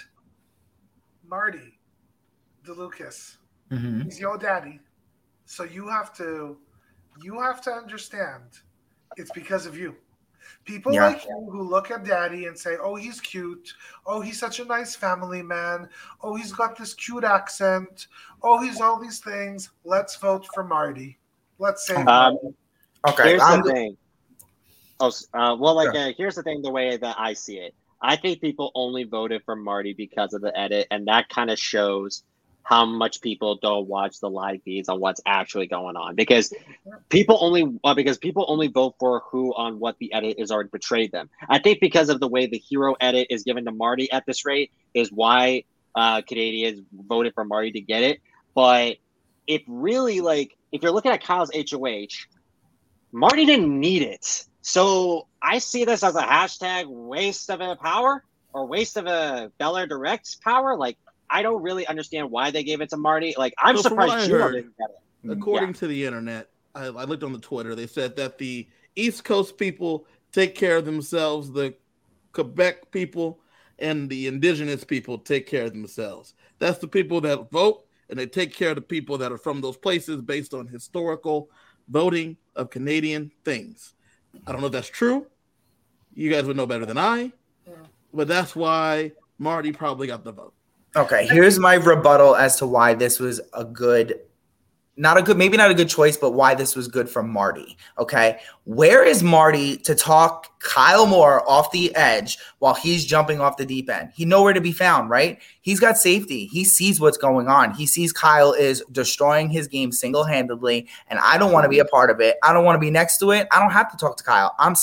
Marty DeLucas, mm-hmm. he's your daddy. So you have to you have to understand it's because of you. People yeah. like you who look at Daddy and say, oh, he's cute. Oh, he's such a nice family man. Oh, he's got this cute accent. Oh, he's all these things. Let's vote for Marty. Let's say um, okay. Here's I'm the thing. Oh, uh, well, like, yeah. uh, here's the thing, the way that I see it. I think people only voted for Marty because of the edit, and that kind of shows how much people don't watch the live feeds on what's actually going on, because people only uh, because people only vote for who on what the edit is already portrayed them. I think because of the way the hero edit is given to Marty at this rate is why uh, Canadians voted for Marty to get it. But if really like if you're looking at Kyle's H O H, Marty didn't need it. So I see this as a hashtag waste of a power or waste of a Belair Direct power. Like, I don't really understand why they gave it to Marty. Like, I'm so surprised you didn't get it. According yeah. to the internet, I, I looked on the Twitter. They said that the East Coast people take care of themselves, the Quebec people and the indigenous people take care of themselves. That's the people that vote, and they take care of the people that are from those places based on historical voting of Canadian things. I don't know if that's true. You guys would know better than I, yeah. but that's why Marty probably got the vote. Okay, here's my rebuttal as to why this was a good, not a good, maybe not a good choice, but why this was good for Marty. Okay, where is Marty to talk Kyle Moore off the edge while he's jumping off the deep end? He nowhere to be found, right? He's got safety. He sees what's going on. He sees Kyle is destroying his game single-handedly, and I don't want to be a part of it. I don't want to be next to it. I don't have to talk to Kyle. I'm safe.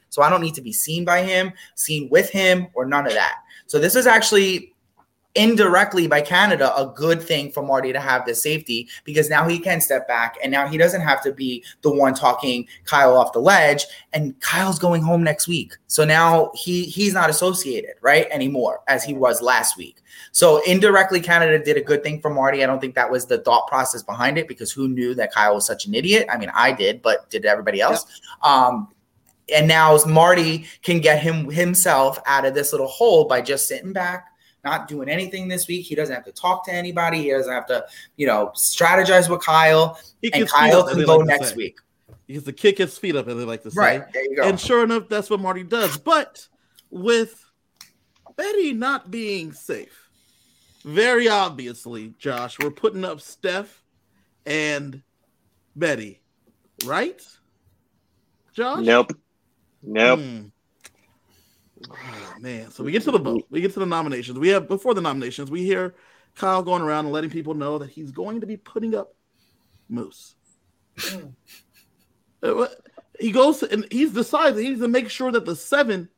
So I don't need to be seen by him, seen with him, or none of that. So this is actually indirectly by Canada a good thing for Marty to have this safety, because now he can step back and now he doesn't have to be the one talking Kyle off the ledge, and Kyle's going home next week. So now he he's not associated, right, anymore as he was last week. So indirectly Canada did a good thing for Marty. I don't think that was the thought process behind it, because who knew that Kyle was such an idiot? I mean, I did, but did everybody else? Yep. Um, and now Marty can get him himself out of this little hole by just sitting back, not doing anything this week. He doesn't have to talk to anybody. He doesn't have to, you know, strategize with Kyle. And Kyle can go like next week. He gets to kick his feet up, as they like to say. Right, there you go. And sure enough, that's what Marty does. But with Betty not being safe, very obviously, Josh, we're putting up Steph and Betty, right? Josh? Nope. Nope. Hmm. Oh, man, so we get to the vote. We get to the nominations. We have before the nominations, we hear Kyle going around and letting people know that he's going to be putting up Moose. He goes to, and he's decided he needs to make sure that the seven,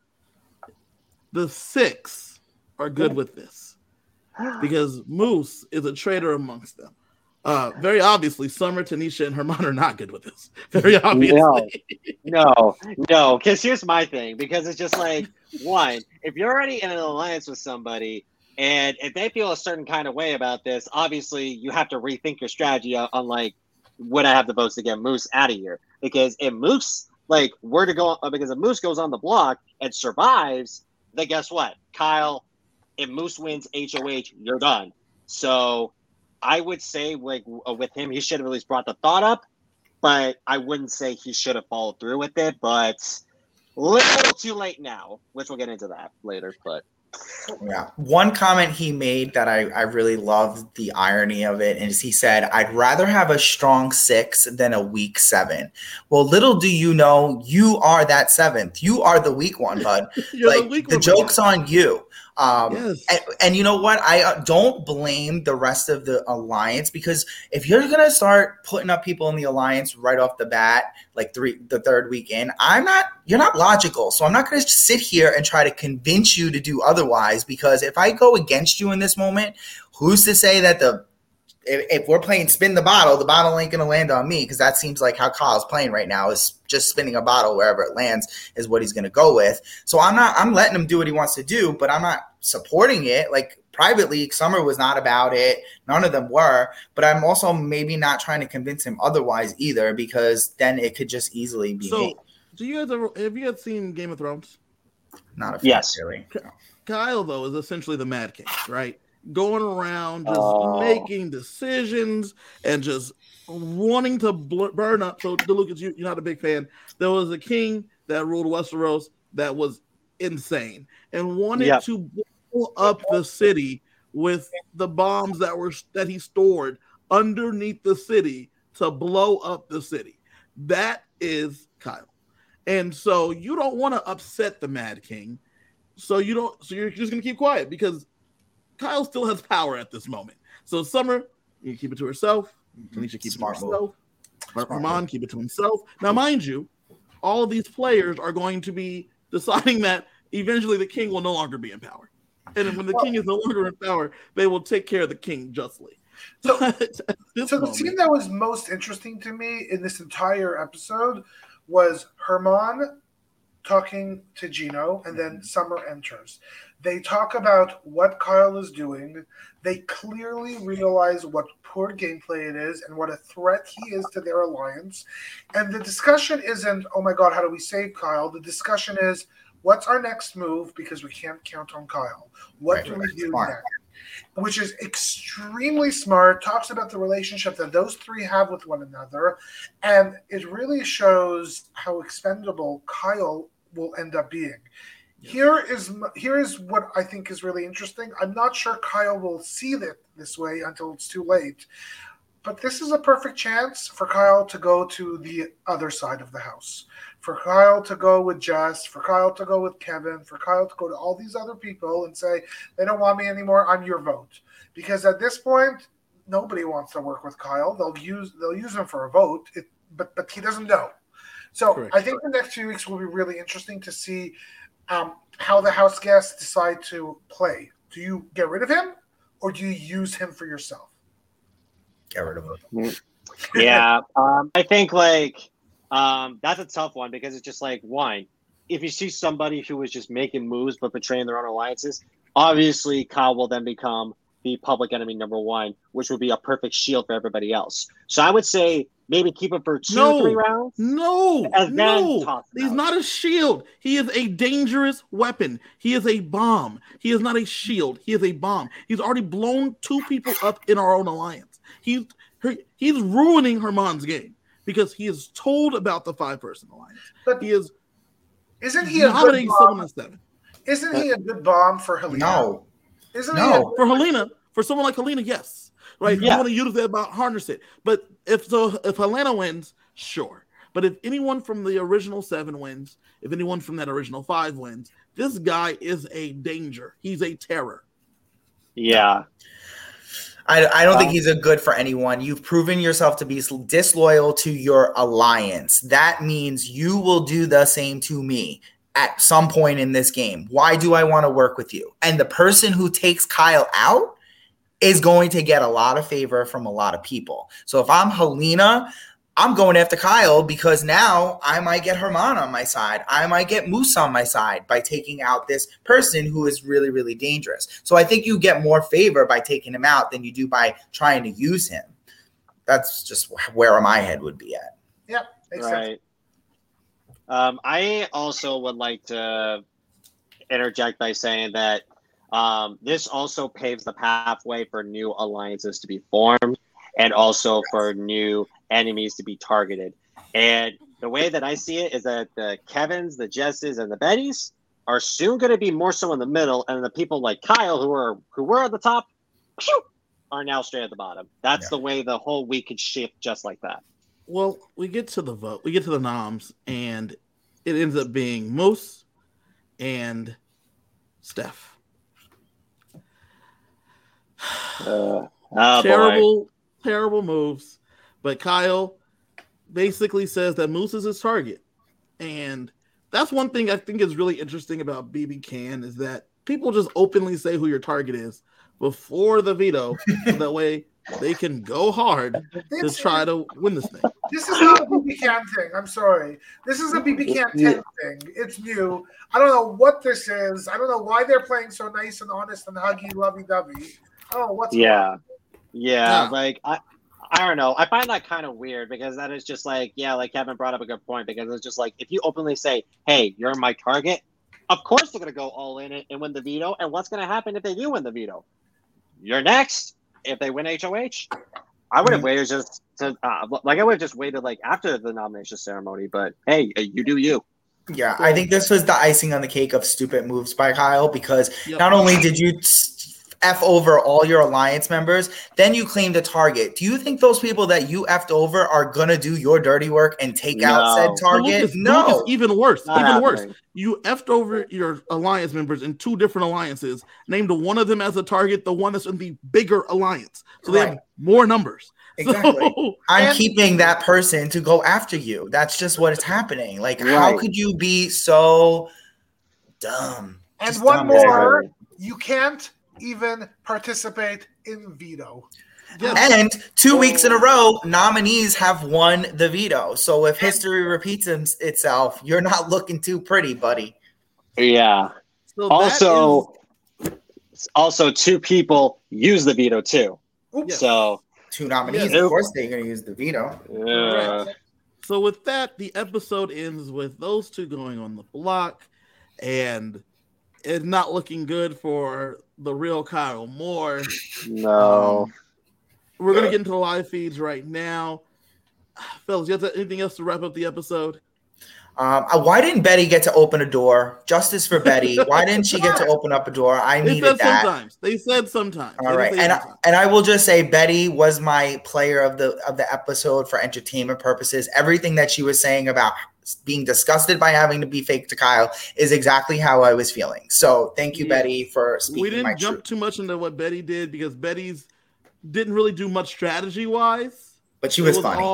the six are good with this, because Moose is a traitor amongst them. Uh, very obviously, Summer, Tanisha, and Herman are not good with this. Very obviously. No, no, no. Because here's my thing. Because it's just like, one, if you're already in an alliance with somebody, and if they feel a certain kind of way about this, obviously you have to rethink your strategy on, on like, would I have the votes to get Moose out of here? Because if Moose, like, were to go, because if Moose goes on the block and survives, then guess what? Kyle, if Moose wins H O H, you're done. So I would say, like, with him, he should have at least brought the thought up, but I wouldn't say he should have followed through with it. But a little too late now, which we'll get into that later. But yeah, one comment he made that I, I really loved the irony of it is he said, "I'd rather have a strong six than a weak seven." Well, little do you know, you are that seventh. You are the weak one, bud. Like the, the joke's on you. Um, yes. and, and you know what? I uh, don't blame the rest of the alliance, because if you're going to start putting up people in the alliance right off the bat, like three, the third week in, I'm not, you're not logical. So I'm not going to sit here and try to convince you to do otherwise, because if I go against you in this moment, who's to say that the, if, if we're playing spin the bottle, the bottle ain't going to land on me, because that seems like how Kyle's playing right now, is just spinning a bottle wherever it lands is what he's going to go with. So I'm not, I'm letting him do what he wants to do, but I'm not supporting it. Like privately, Summer was not about it. None of them were, but I'm also maybe not trying to convince him otherwise either, because then it could just easily be so, me. Do you guys ever, have you guys seen Game of Thrones? Not a fan, yes. really. No. Kyle, though, is essentially the Mad King, right? Going around just oh. making decisions and just wanting to bl- burn up. So, DeLucas, you, you're not a big fan. There was a king that ruled Westeros that was insane and wanted yep. to blow up the city with the bombs that were that he stored underneath the city to blow up the city. That is Kyle. And so you don't want to upset the Mad King. So you don't. So you're just going to keep quiet, because Kyle still has power at this moment. So Summer, you keep it to herself. Tanisha, keep Smart it to herself. Herman, keep it to himself. Now, mind you, all of these players are going to be deciding that eventually the king will no longer be in power. And when the well, king is no longer in power, they will take care of the king justly. So, so the moment, scene that was most interesting to me in this entire episode was Herman talking to Gino, and then Summer enters. They talk about what Kyle is doing. They clearly realize what poor gameplay it is and what a threat he is to their alliance. And the discussion isn't, oh my God, how do we save Kyle? The discussion is, what's our next move? Because we can't count on Kyle. What right, do we do smart. next? Which is extremely smart, talks about the relationship that those three have with one another. And it really shows how expendable Kyle will end up being. Here is here is what I think is really interesting. I'm not sure Kyle will see it this way until it's too late. But this is a perfect chance for Kyle to go to the other side of the house. For Kyle to go with Jess, for Kyle to go with Kevin, for Kyle to go to all these other people and say, they don't want me anymore, I'm your vote. Because at this point, nobody wants to work with Kyle. They'll use they'll use him for a vote, it, but but he doesn't know. So Correct. I think the next few weeks will be really interesting to see um, how the house guests decide to play. Do you get rid of him or do you use him for yourself? Get rid of him. Yeah, um, I think like um, that's a tough one because it's just like one. If you see somebody who is just making moves but betraying their own alliances, obviously Kyle will then become the public enemy number one, which would be a perfect shield for everybody else. So I would say maybe keep him for two, No, three rounds. No, and then no, toss him he's out. not a shield. He is a dangerous weapon. He is a bomb. He is not a shield. He is a bomb. He's already blown two people up in our own alliance. He's he's ruining Herman's game because he is told about the five-person alliance. But he is isn't he a good nominating someone bomb? in seven. Isn't he a good bomb for Helena? No. Isn't No. he a, For Helena, for someone like Helena, yes. Right? Yeah. You want to use that about harness it. But if so if Helena wins, sure. But if anyone from the original seven wins, if anyone from that original five wins, this guy is a danger. He's a terror. Yeah. I, I don't think Um, he's a good for anyone. You've proven yourself to be disloyal to your alliance. That means you will do the same to me at some point in this game. Why do I want to work with you? And the person who takes Kyle out is going to get a lot of favor from a lot of people. So if I'm Helena, I'm going after Kyle because now I might get Herman on my side. I might get Moose on my side by taking out this person who is really, really dangerous. So I think you get more favor by taking him out than you do by trying to use him. That's just where my head would be at. yeah, makes sense. Right. Um, I also would like to interject by saying that um, this also paves the pathway for new alliances to be formed and also for new enemies to be targeted. And the way that I see it is that the Kevins, the Jesses, and the Bettys are soon going to be more so in the middle, and the people like Kyle who are who were at the top phew, are now straight at the bottom. That's Yeah. the way the whole week could shift just like that. Well, we get to the vote. We get to the noms, and it ends up being Moose and Steph. Uh, oh, terrible, boy. terrible moves. But Kyle basically says that Moose is his target. And that's one thing I think is really interesting about B B Can is that people just openly say who your target is before the veto. So that way they can go hard to It's- try to win this thing. This is not a B B Can thing. I'm sorry. This is a B B Can ten thing. It's new. I don't know what this is. I don't know why they're playing so nice and honest and huggy, lovey-dovey. Oh, what's Yeah. Yeah, Yeah. like I I don't know. I find that kind of weird because that is just like, yeah, like Kevin brought up a good point because it's just like if you openly say, hey, you're my target, of course they're going to go all in it and win the veto. And what's going to happen if they do win the veto? You're next. If they win H O H, I would have Mhm. waited just to, uh, like, I would have just waited like after the nomination ceremony. But hey, you do you. Yeah, I think this was the icing on the cake of stupid moves by Kyle because Yep. not only did you F over all your alliance members, then you claimed a target. Do you think those people that you F'd over are going to do your dirty work and take out No. said But target? Lucas, No. Lucas, even worse. Not even worse. happening. You effed over your alliance members in two different alliances, named one of them as a target, the one that's in the bigger alliance. So they Right. have more numbers. Exactly. So, I'm And- keeping that person to go after you. That's just what is happening. Like, how Right. could you be so dumb? And Just one dumb. more, you can't even participate in veto. yes. And two weeks in a row, nominees have won the veto. So if history repeats im- itself, you're not looking too pretty, buddy. Yeah. So that Also, is- also two people use the veto too. Oops. So Two nominees, Yeah. of course, they're going to use the veto. uh, so with that, the episode ends with those two going on the block, and it's not looking good for the real Kyle Moore. no. Um, we're gonna get into the live feeds right now. Fellas, you have anything else to wrap up the episode? Um, uh, why didn't Betty get to open a door? Justice for Betty. Why didn't she get to open up a door? I They needed said that. sometimes. They said sometimes. They All didn't right, say and I, every time. and I will just say Betty was my player of the of the episode for entertainment purposes. Everything that she was saying about being disgusted by having to be fake to Kyle is exactly how I was feeling. So thank you, Yeah. Betty, for speaking We my didn't jump truth. too much into what Betty did because Betty's didn't really do much strategy wise. But she was funny. All,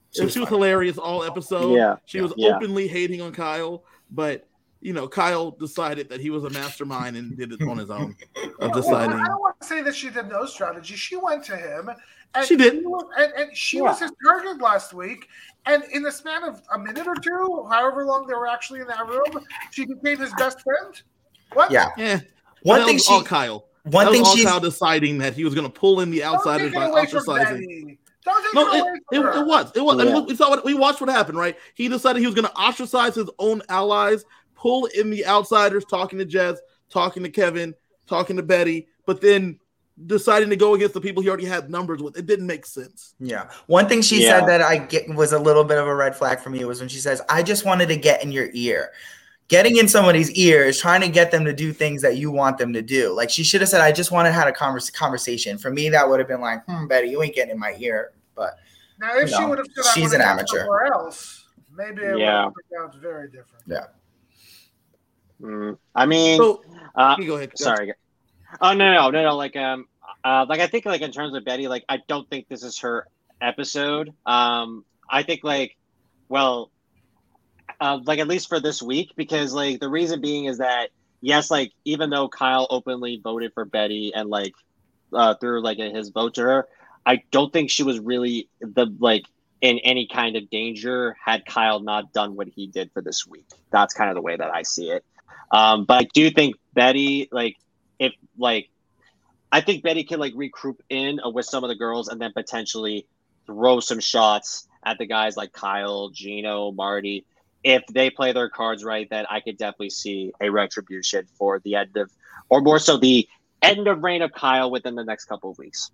She was, she was hilarious all episode. Yeah. She was yeah. openly hating on Kyle, but you know, Kyle decided that he was a mastermind and did it on his own. Of deciding. Well, I don't want to say that she did no strategy. She went to him, and she did, he was, and, and she yeah. was his target last week. And in the span of a minute or two, however long they were actually in that room, she became his best friend. What? Yeah. Yeah. One that thing was she, all Kyle. One that thing was all she's Kyle deciding that he was going to pull in the outsiders by ostracizing. Don't take no, it, it, away it, from it was. It was. Yeah. I mean, we saw what we watched what happened, right? He decided he was going to ostracize his own allies, pull in the outsiders, talking to Jess, talking to Kevin, talking to Betty, but then deciding to go against the people he already had numbers with. It didn't make sense. Yeah. One thing she yeah. said that I get was a little bit of a red flag for me was when she says, I just wanted to get in your ear. Getting in somebody's ear is trying to get them to do things that you want them to do. Like she should have said, I just wanted to have a converse, conversation. For me, that would have been like, hmm, Betty, you ain't getting in my ear. But now, if no, she would have said, she's an amateur. Somewhere else, maybe it yeah. would have been very different. Yeah. Mm, I mean, so, uh, go ahead. Go sorry. Oh no, no, no, no. Like, um, uh, like I think, like in terms of Betty, like I don't think this is her episode. Um, I think, like, well, uh, like at least for this week, because like the reason being is that yes, like even though Kyle openly voted for Betty and like uh, through like his vote to her, I don't think she was really the like in any kind of danger had Kyle not done what he did for this week. That's kind of the way that I see it. Um, but I do think Betty, like, if like, I think Betty can like recruit in uh, with some of the girls and then potentially throw some shots at the guys like Kyle, Gino, Marty. If they play their cards right, then I could definitely see a retribution for the end of, or more so the end of reign of Kyle within the next couple of weeks.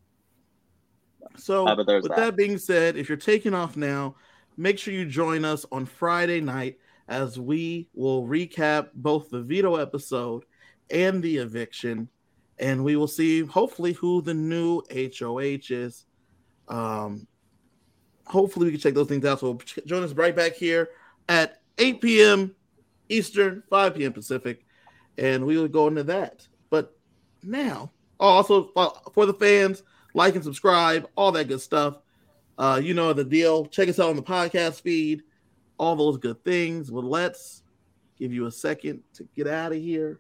So uh, with that. that being said, if you're taking off now, make sure you join us on Friday night as we will recap both the veto episode and the eviction, and we will see hopefully who the new H O H is. Um, hopefully we can check those things out. So join us right back here at eight p.m. Eastern, five p.m. Pacific, and we will go into that. But now, also for the fans, like and subscribe, all that good stuff. Uh, you know the deal. Check us out on the podcast feed, all those good things. Well, let's give you a second to get out of here.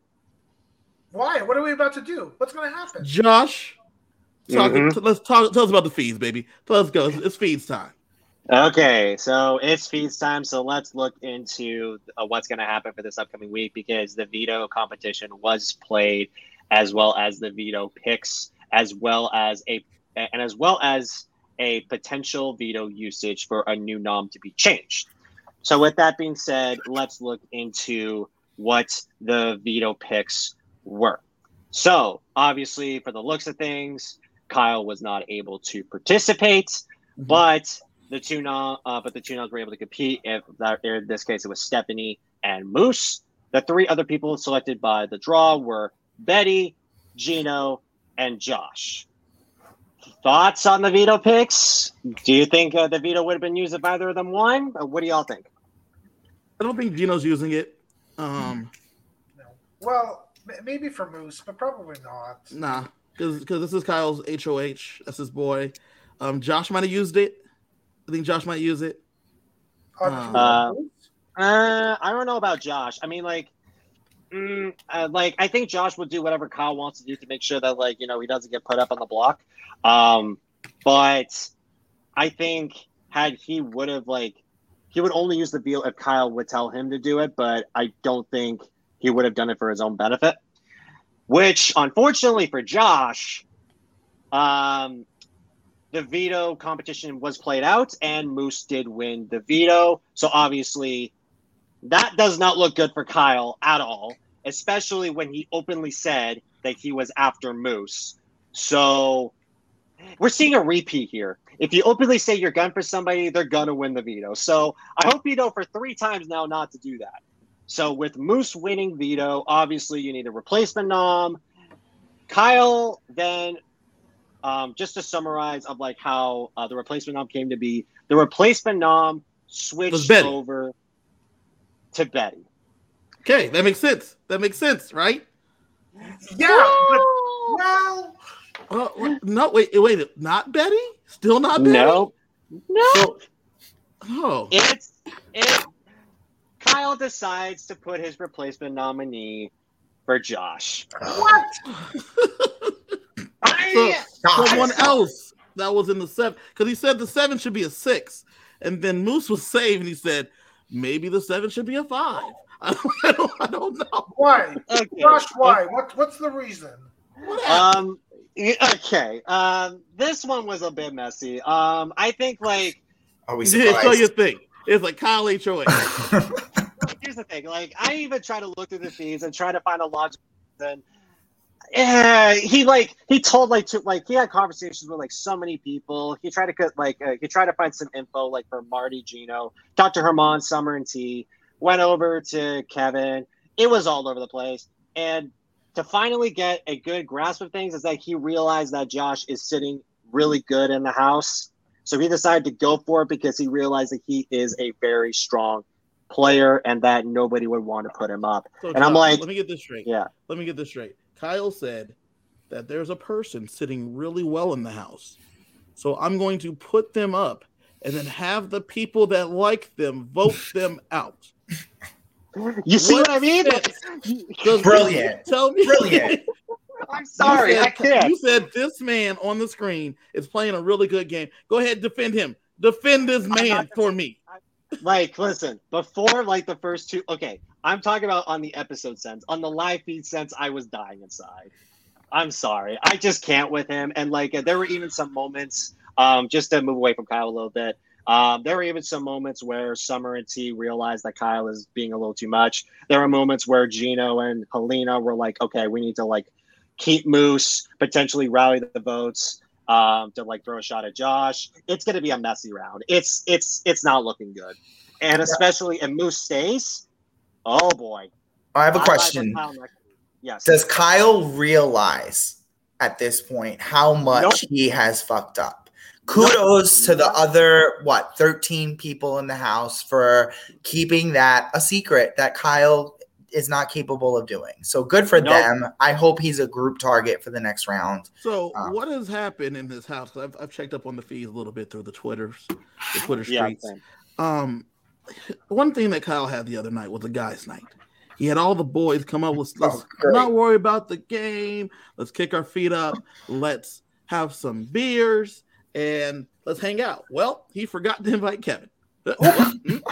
Why? What are we about to do? What's going to happen? Josh, talk, mm-hmm. t- let's talk. Tell us about the feeds, baby. Let's go. It's, it's feeds time. Okay, so it's feeds time. So let's look into uh, what's going to happen for this upcoming week because the veto competition was played, as well as the veto picks, as well as a and as well as a potential veto usage for a new nom to be changed. So with that being said, let's look into what the veto picks were. So obviously, for the looks of things, Kyle was not able to participate, mm-hmm. but the two nom, uh, but the two noms were able to compete. If that, in this case, it was Stephanie and Moose. The three other people selected by the draw were Betty, Gino, and Josh. Thoughts on the veto picks? Do you think uh, the veto would have been used if either of them won? Or what do y'all think? I don't think Gino's using it. Um, no. Well, maybe for Moose, but probably not. Nah, because because this is Kyle's H O H. That's his boy. Um, Josh might have used it. I think Josh might use it. Um, uh, uh, I don't know about Josh. I mean, like, mm, uh, like I think Josh would do whatever Kyle wants to do to make sure that, like, you know, he doesn't get put up on the block. Um, but I think had he would have like he would only use the veto if Kyle would tell him to do it, but I don't think he would have done it for his own benefit. Which, unfortunately for Josh, um, the veto competition was played out, and Moose did win the veto. So obviously, that does not look good for Kyle at all, especially when he openly said that he was after Moose. So we're seeing a repeat here. If you openly say you're gun for somebody, they're going to win the veto. So I hope you know for three times now not to do that. So with Moose winning veto, obviously you need a replacement nom. Kyle then, um, just to summarize of like how uh, the replacement nom came to be, the replacement nom switched over to Betty. Okay, that makes sense. That makes sense, right? Yeah, but well... Uh, no, wait, wait, not Betty? Still not Betty? No. No. So, Oh, It's it. Kyle decides to put his replacement nominee for Josh. What? I, so someone else that was in the seven, because he said the seven should be a six, and then Moose was saved, and he said maybe the seven should be a five. I don't, I don't, I don't know why. Okay. Josh, why? What? What's the reason? Um. Okay. Um. This one was a bit messy. Um. I think like. Are we Yeah, surprised? so you think it's like Kyle H O A. Here's the thing. Like, I even try to look through the feeds and try to find a logic. And yeah, he like he told like to like he had conversations with like so many people. He tried to get like uh, he tried to find some info like for Marty, Gino, Doctor Herman, Summer, and T. Went over to Kevin. It was all over the place. And to finally get a good grasp of things is that he realized that Josh is sitting really good in the house. So he decided to go for it because he realized that he is a very strong player and that nobody would want to put him up. So, and I'm Josh, like, let me get this straight. yeah. Let me get this straight. Kyle said that there's a person sitting really well in the house. So I'm going to put them up and then have the people that like them vote them out. You see what, what I mean? Brilliant. Tell me. Brilliant. I'm sorry, said, I can't. You said this man on the screen is playing a really good game. Go ahead, defend him. Defend this man for me. Like, listen, before like the first two, okay, I'm talking about on the episode sense. On the live feed sense, I was dying inside. I'm sorry. I just can't with him. And like, uh, there were even some moments, um, just to move away from Kyle a little bit. Um, there were even some moments where Summer and T realized that Kyle is being a little too much. There were moments where Gino and Helena were like, okay, we need to like keep Moose, potentially rally the votes, um, to like throw a shot at Josh. It's going to be a messy round. It's, it's, it's not looking good. And especially if Moose stays, oh boy. I have a question. Yes. Does Kyle realize at this point how much nope. he has fucked up? Kudos to the other, what, thirteen people in the house for keeping that a secret that Kyle is not capable of doing. So good for nope. them. I hope he's a group target for the next round. So um, what has happened in this house? I've, I've checked up on the feeds a little bit through the Twitters, the Twitter streets. Yeah, um, one thing that Kyle had the other night was a guy's night. He had all the boys come up with, let's oh, not worry about the game. Let's kick our feet up. Let's have some beers. And let's hang out. Well, he forgot to invite Kevin. Oh,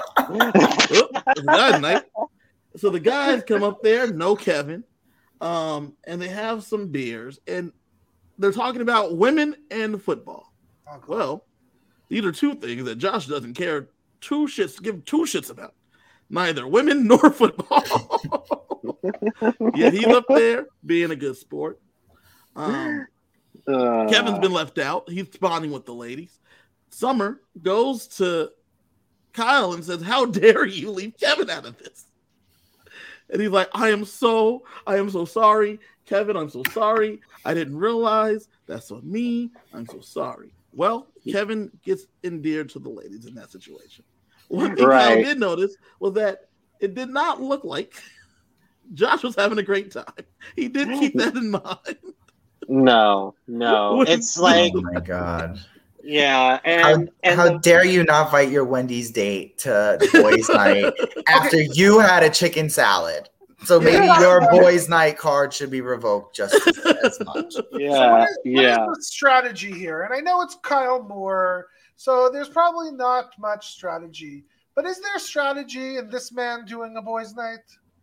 night. So the guys come up there, no Kevin, um, and they have some beers, and they're talking about women and football. Well, these are two things that Josh doesn't care two shits, give two shits about. Neither women nor football. Yeah, he's up there being a good sport. Um, Uh, Kevin's been left out. He's bonding with the ladies. Summer goes to Kyle and says, how dare you leave Kevin out of this? And he's like, I am so, I am so sorry. Kevin, I'm so sorry. I didn't realize. That's on me. I'm so sorry. Well, Kevin gets endeared to the ladies in that situation. One thing right. Kyle did notice was that it did not look like Josh was having a great time. He did keep that in mind. No, no. It's like, oh my god. Yeah, and how, and how the, dare you not invite your Wendy's date to boys' night after you had a chicken salad? So maybe yeah. your boys' night card should be revoked just as much. Yeah, so what is, yeah. What is the strategy here? And I know it's Kyle Moore, so there's probably not much strategy. But is there strategy in this man doing a boys' night?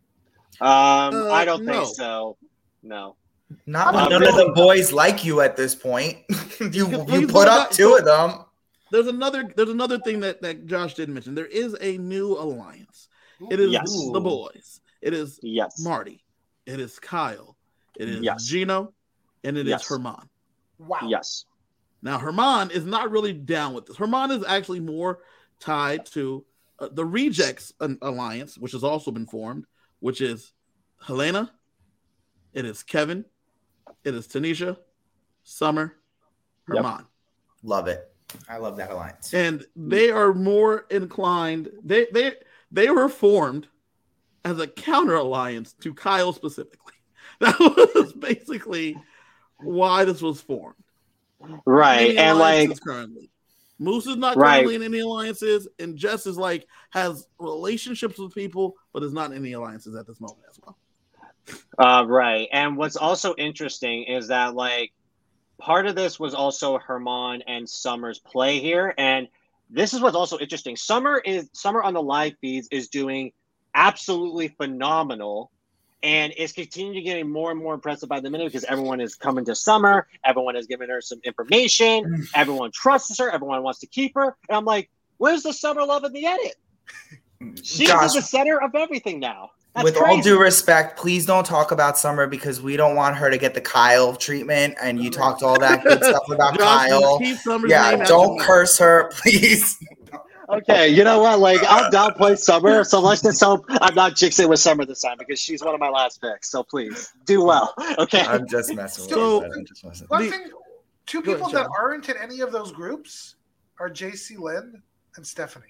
Um, uh, I don't no. think so. No. Not when none of the boys like you at this point. you you put up two of them. There's another there's another thing that, that Josh didn't mention. There is a new alliance. It is yes. the boys. It is yes. Marty. It is Kyle. It is yes. Gino. And it yes. is Herman. Wow. Yes. Now, Herman is not really down with this. Herman is actually more tied to uh, the Rejects Alliance, which has also been formed, which is Helena. It is Kevin. It is Tanisha, Summer, Herman. Yep. Love it. I love that alliance. And they are more inclined. They they they were formed as a counter alliance to Kyle specifically. That was basically why this was formed. Right. And like currently. Moose is not Right. currently in any alliances, and Jess is like has relationships with people, but is not in any alliances at this moment as well. Uh, right. And what's also interesting is that like part of this was also Herman and Summer's play here, and this is what's also interesting. Summer is Summer on the live feeds is doing absolutely phenomenal. And it's continuing to getting more and more impressive by the minute because everyone is coming to Summer. Everyone is giving her some information. Everyone trusts her. Everyone wants to keep her. And I'm like, where's the Summer love in the edit? She's Josh, the center of everything now. That's with crazy. all due respect, please don't talk about Summer because we don't want her to get the Kyle treatment. And you talked all that good stuff about Josh, Kyle. keep Summer's Yeah, name out don't your curse her, please. Okay, you know what? Like, I'll downplay Summer, so let's just hope I'm not jinxing with Summer this time because she's one of my last picks. So please do well. Okay. I'm just messing with So- you. I'm just messing One The- thing, two Go ahead, people that Sean. aren't in any of those groups are J C Lynn and Stephanie.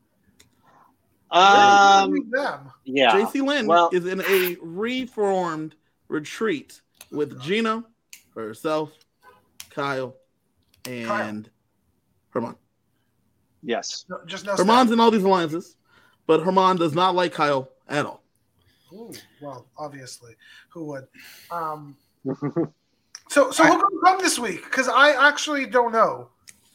Um. Leave them. Yeah. J C Lynn Well, is in a reformed retreat with Gina, herself, Kyle, and Herman. yes. No, just no. Herman's in all these alliances, but Herman does not like Kyle at all. Ooh, well, obviously, who would? Um, so, so who can come this week? Because I actually don't know.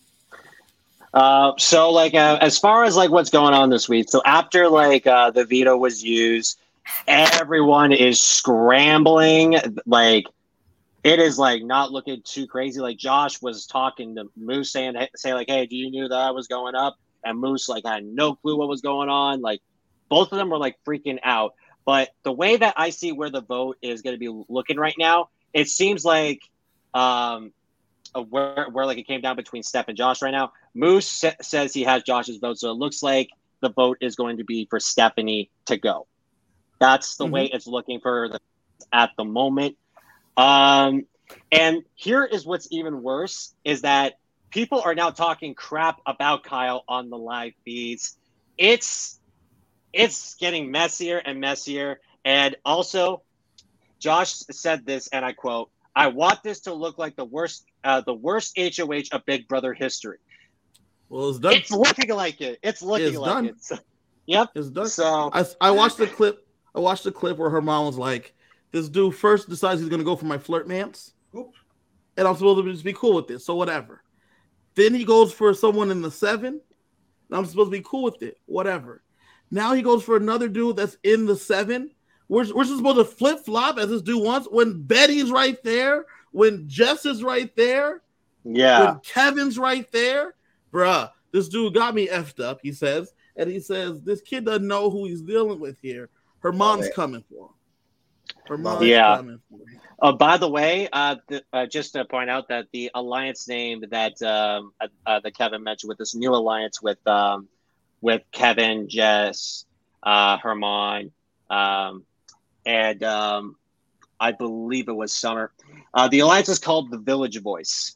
Uh, so like uh, as far as like what's going on this week, so after like uh, the veto was used, everyone is scrambling. Like it is like not looking too crazy. Like Josh was talking to Moose saying say like, hey, do you knew that I was going up? And Moose like had no clue what was going on. Like both of them were like freaking out. But the way that I see where the vote is going to be looking right now, it seems like um, uh, where where like it came down between Steph and Josh right now. Moose sa- says he has Josh's vote, so it looks like the vote is going to be for Stephanie to go. That's the Mhm. way it's looking for the, at the moment. Um, and here is what's even worse is that people are now talking crap about Kyle on the live feeds. It's it's getting messier and messier. And also, Josh said this, and I quote, "I want this to look like the worst, uh, the worst H O H of Big Brother history." Well, it's done. It's looking like it. It's looking It's like done. it. So, yep. It's done. So I, I watched the clip. I watched the clip where her mom was like, "This dude first decides he's gonna go for my flirt mance, Oop. and I'm supposed to just be cool with this. So whatever." Then he goes for someone in the seven, and I'm supposed to be cool with it. Whatever. Now he goes for another dude that's in the seven. We're we're just supposed to flip flop as this dude wants when Betty's right there, when Jess is right there, yeah, when Kevin's right there, bruh. This dude got me effed up. He says, and he says this kid doesn't know who he's dealing with here. Her mom's it. coming for him. Her Love mom's it. Yeah. coming for him. Uh, by the way, uh, th- uh, just to point out that the alliance name that um, uh, uh, that Kevin mentioned with this new alliance with um, with Kevin, Jess, uh, Herman, um, and um, I believe it was Summer. Uh, the alliance is called the Village Voice.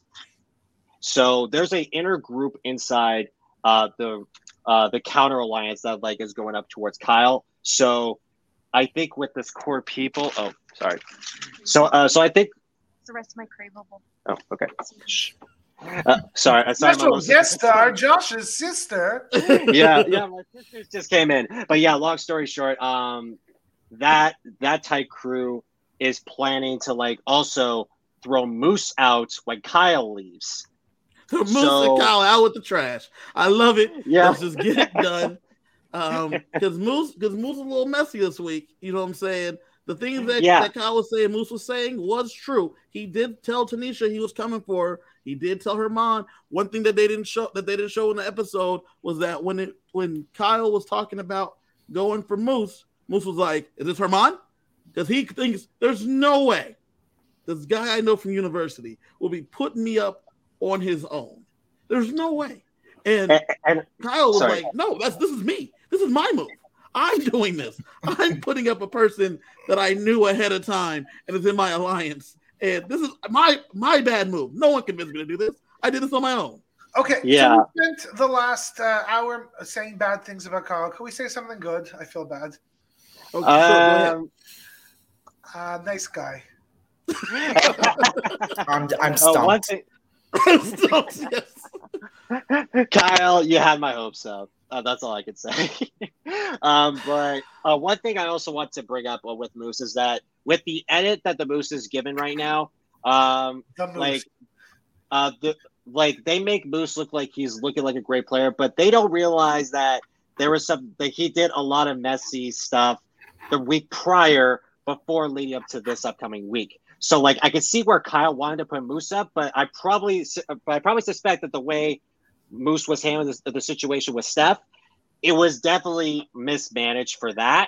So there's a inner group inside uh, the uh, the counter alliance that like is going up towards Kyle. So I think with this core people, oh sorry. So uh, so I think the rest of my craveable. oh okay. Shh. Uh, sorry, uh, sorry. my Special little guest sister- star, Josh's sister. yeah, yeah, my sisters just came in. But yeah, long story short, um, that that type crew is planning to like also throw Moose out when Kyle leaves. Moose So- and Kyle out with the trash. I love it. Yeah. Let's just get it done. Um, because Moose, because Moose is a little messy this week. You know what I'm saying? The things that, Yeah. that Kyle was saying, Moose was saying was true. He did tell Tanisha he was coming for her. He did tell her mom. One thing that they didn't show that they didn't show in the episode was that when it when Kyle was talking about going for Moose, Moose was like, "Is this Herman?" Because he thinks there's no way this guy I know from university will be putting me up on his own. There's no way. And And, and Kyle was Sorry. like, "No, that's this is me. This is my move. I'm doing this. I'm putting up a person that I knew ahead of time and is in my alliance. And this is my my bad move. No one convinced me to do this. I did this on my own." Okay, Yeah. so we spent the last uh, hour saying bad things about Kyle. Can we say something good? I feel bad. Okay, sure, go ahead. um, Uh, nice guy. I'm I'm uh, one stumped. thing, Yes. Kyle, you had my hopes up. Uh, that's all I could say. um, but uh, one thing I also want to bring up uh, with Moose is that with the edit that the Moose is given right now, um, like, uh, the like they make Moose look like he's looking like a great player, but they don't realize that there was some that he did a lot of messy stuff the week prior before leading up to this upcoming week. So, like, I could see where Kyle wanted to put Moose up, but I probably, I probably suspect that the way Moose was handling the, the situation with Steph, it was definitely mismanaged for that.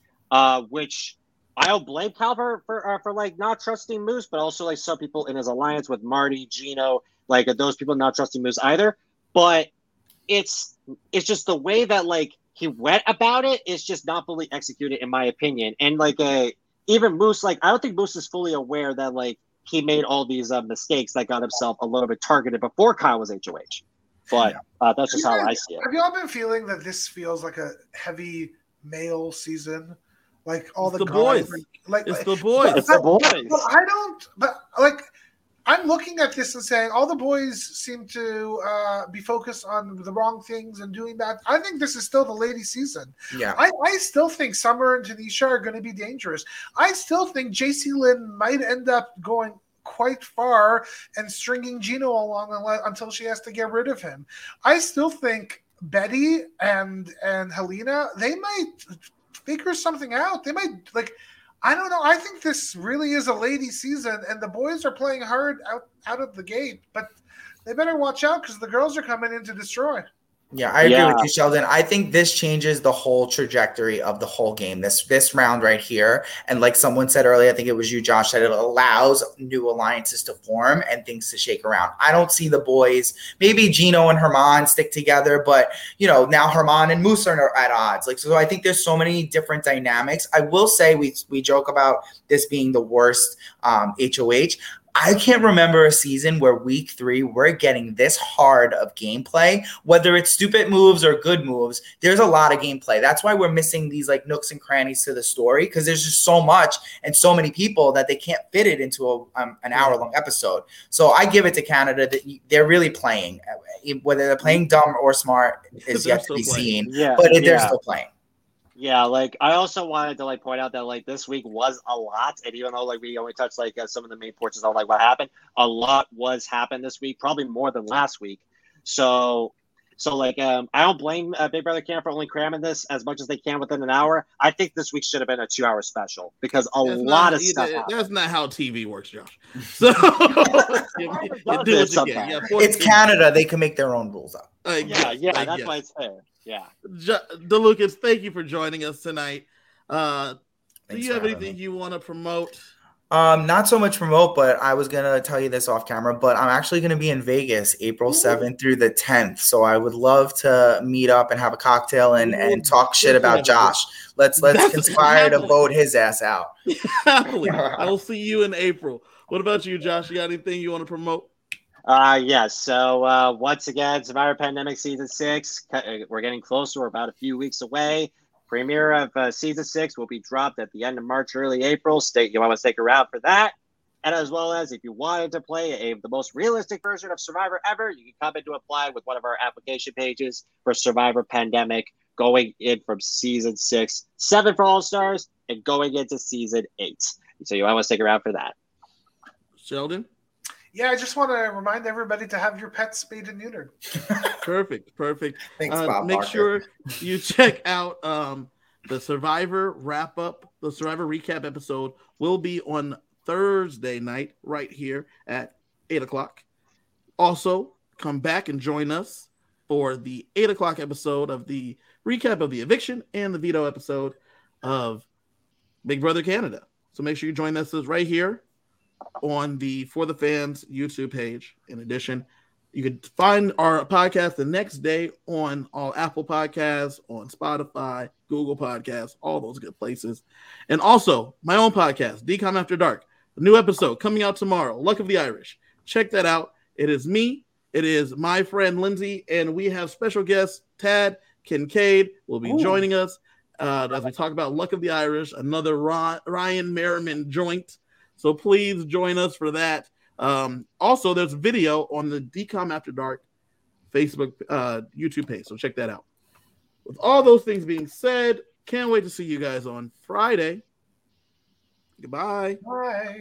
Uh, which I don't blame Kyle for for, uh, for like not trusting Moose, but also like some people in his alliance with Marty, Gino, like those people not trusting Moose either. But it's it's just the way that like he went about it is just not fully executed, in my opinion, and like a. Even Moose, like, I don't think Moose is fully aware that, like, he made all these uh, mistakes that got himself a little bit targeted before Kyle was H O H. But uh, that's just how I see it. Have you all been feeling that this feels like a heavy male season? Like, all it's the, the guys, boys. Like, it's like, the boys. It's the boys. But I don't, but, like, I'm looking at this and saying all the boys seem to uh, be focused on the wrong things and doing that. I think this is still the ladies' season. Yeah, I, I still think Summer and Tanisha are going to be dangerous. I still think J C Lynn might end up going quite far and stringing Gino along until she has to get rid of him. I still think Betty and and Helena, they might figure something out. They might, like, I don't know. I think this really is a lady season, and the boys are playing hard out, out of the gate. But they better watch out because the girls are coming in to destroy. Yeah, I agree Yeah. with you, Sheldon. I think this changes the whole trajectory of the whole game. This this round right here, and like someone said earlier, I think it was you, Josh, that it allows new alliances to form and things to shake around. I don't see the boys. Maybe Gino and Herman stick together, but you know now Herman and Moose are at odds. Like so, I think there's so many different dynamics. I will say we we joke about this being the worst um, H O H. I can't remember a season where week three we're getting this hard of gameplay, whether it's stupid moves or good moves. There's a lot of gameplay. That's why we're missing these like nooks and crannies to the story because there's just so much and so many people that they can't fit it into a, um, an hour long episode. So I give it to Canada that they're really playing. Whether they're playing dumb or smart is yet to be seen, yeah, but they're yeah. still playing. Yeah, like I also wanted to like point out that like this week was a lot, and even though like we only touched like uh, some of the main portions of like what happened, a lot was happened this week, probably more than last week. So, so like um, I don't blame uh, Big Brother Cam for only cramming this as much as they can within an hour. I think this week should have been a two-hour special because a That's lot not, of stuff. That, happened. that's not how T V works, Josh. So you, you do what you get. Yeah, it's Canada; they can make their own rules up. Uh, Yeah, yes, yeah, uh, that's yes. why it's fair. Yeah. Jo- DeLucas, thank you for joining us tonight. Uh, do Thanks you for have having anything me. you want to promote? Um, not so much remote, but I was gonna tell you this off camera. But I'm actually gonna be in Vegas April seventh through the tenth. So I would love to meet up and have a cocktail and, and talk shit about Josh. Let's let's That's conspire to happily. vote his ass out. Happily, I will see you in April. What about you, Josh? You got anything you want to promote? Uh, yes. So uh, once again, Survivor Pandemic Season six, we're getting closer. We're about a few weeks away. Premiere of uh, Season six will be dropped at the end of March, early April. Stay, you want to stick around for that. And as well as if you wanted to play a, the most realistic version of Survivor ever, you can come in to apply with one of our application pages for Survivor Pandemic going in from Season six, seven for All-Stars, and going into Season eight. So you want to stick around for that. Sheldon? Yeah, I just want to remind everybody to have your pets spayed and neutered. Perfect, perfect. Thanks, uh, Bob make Barker. sure you check out um, the Survivor wrap up, the Survivor recap episode will be on Thursday night right here at eight o'clock. Also, come back and join us for the eight o'clock episode of the recap of the eviction and the veto episode of Big Brother Canada. So make sure you join us right here on the For the Fans YouTube page. In addition, you can find our podcast the next day on all Apple Podcasts, on Spotify, Google Podcasts, all those good places. And also, my own podcast, D COM After Dark, a new episode coming out tomorrow, Luck of the Irish. Check that out. It is me. It is my friend Lindsay, and we have special guest Tad Kincaid will be Ooh. joining us uh, as we talk about Luck of the Irish, another Ryan Merriman joint. So please join us for that. Um, also, there's video on the D COM After Dark Facebook, uh, YouTube page. So check that out. With all those things being said, can't wait to see you guys on Friday. Goodbye. Bye.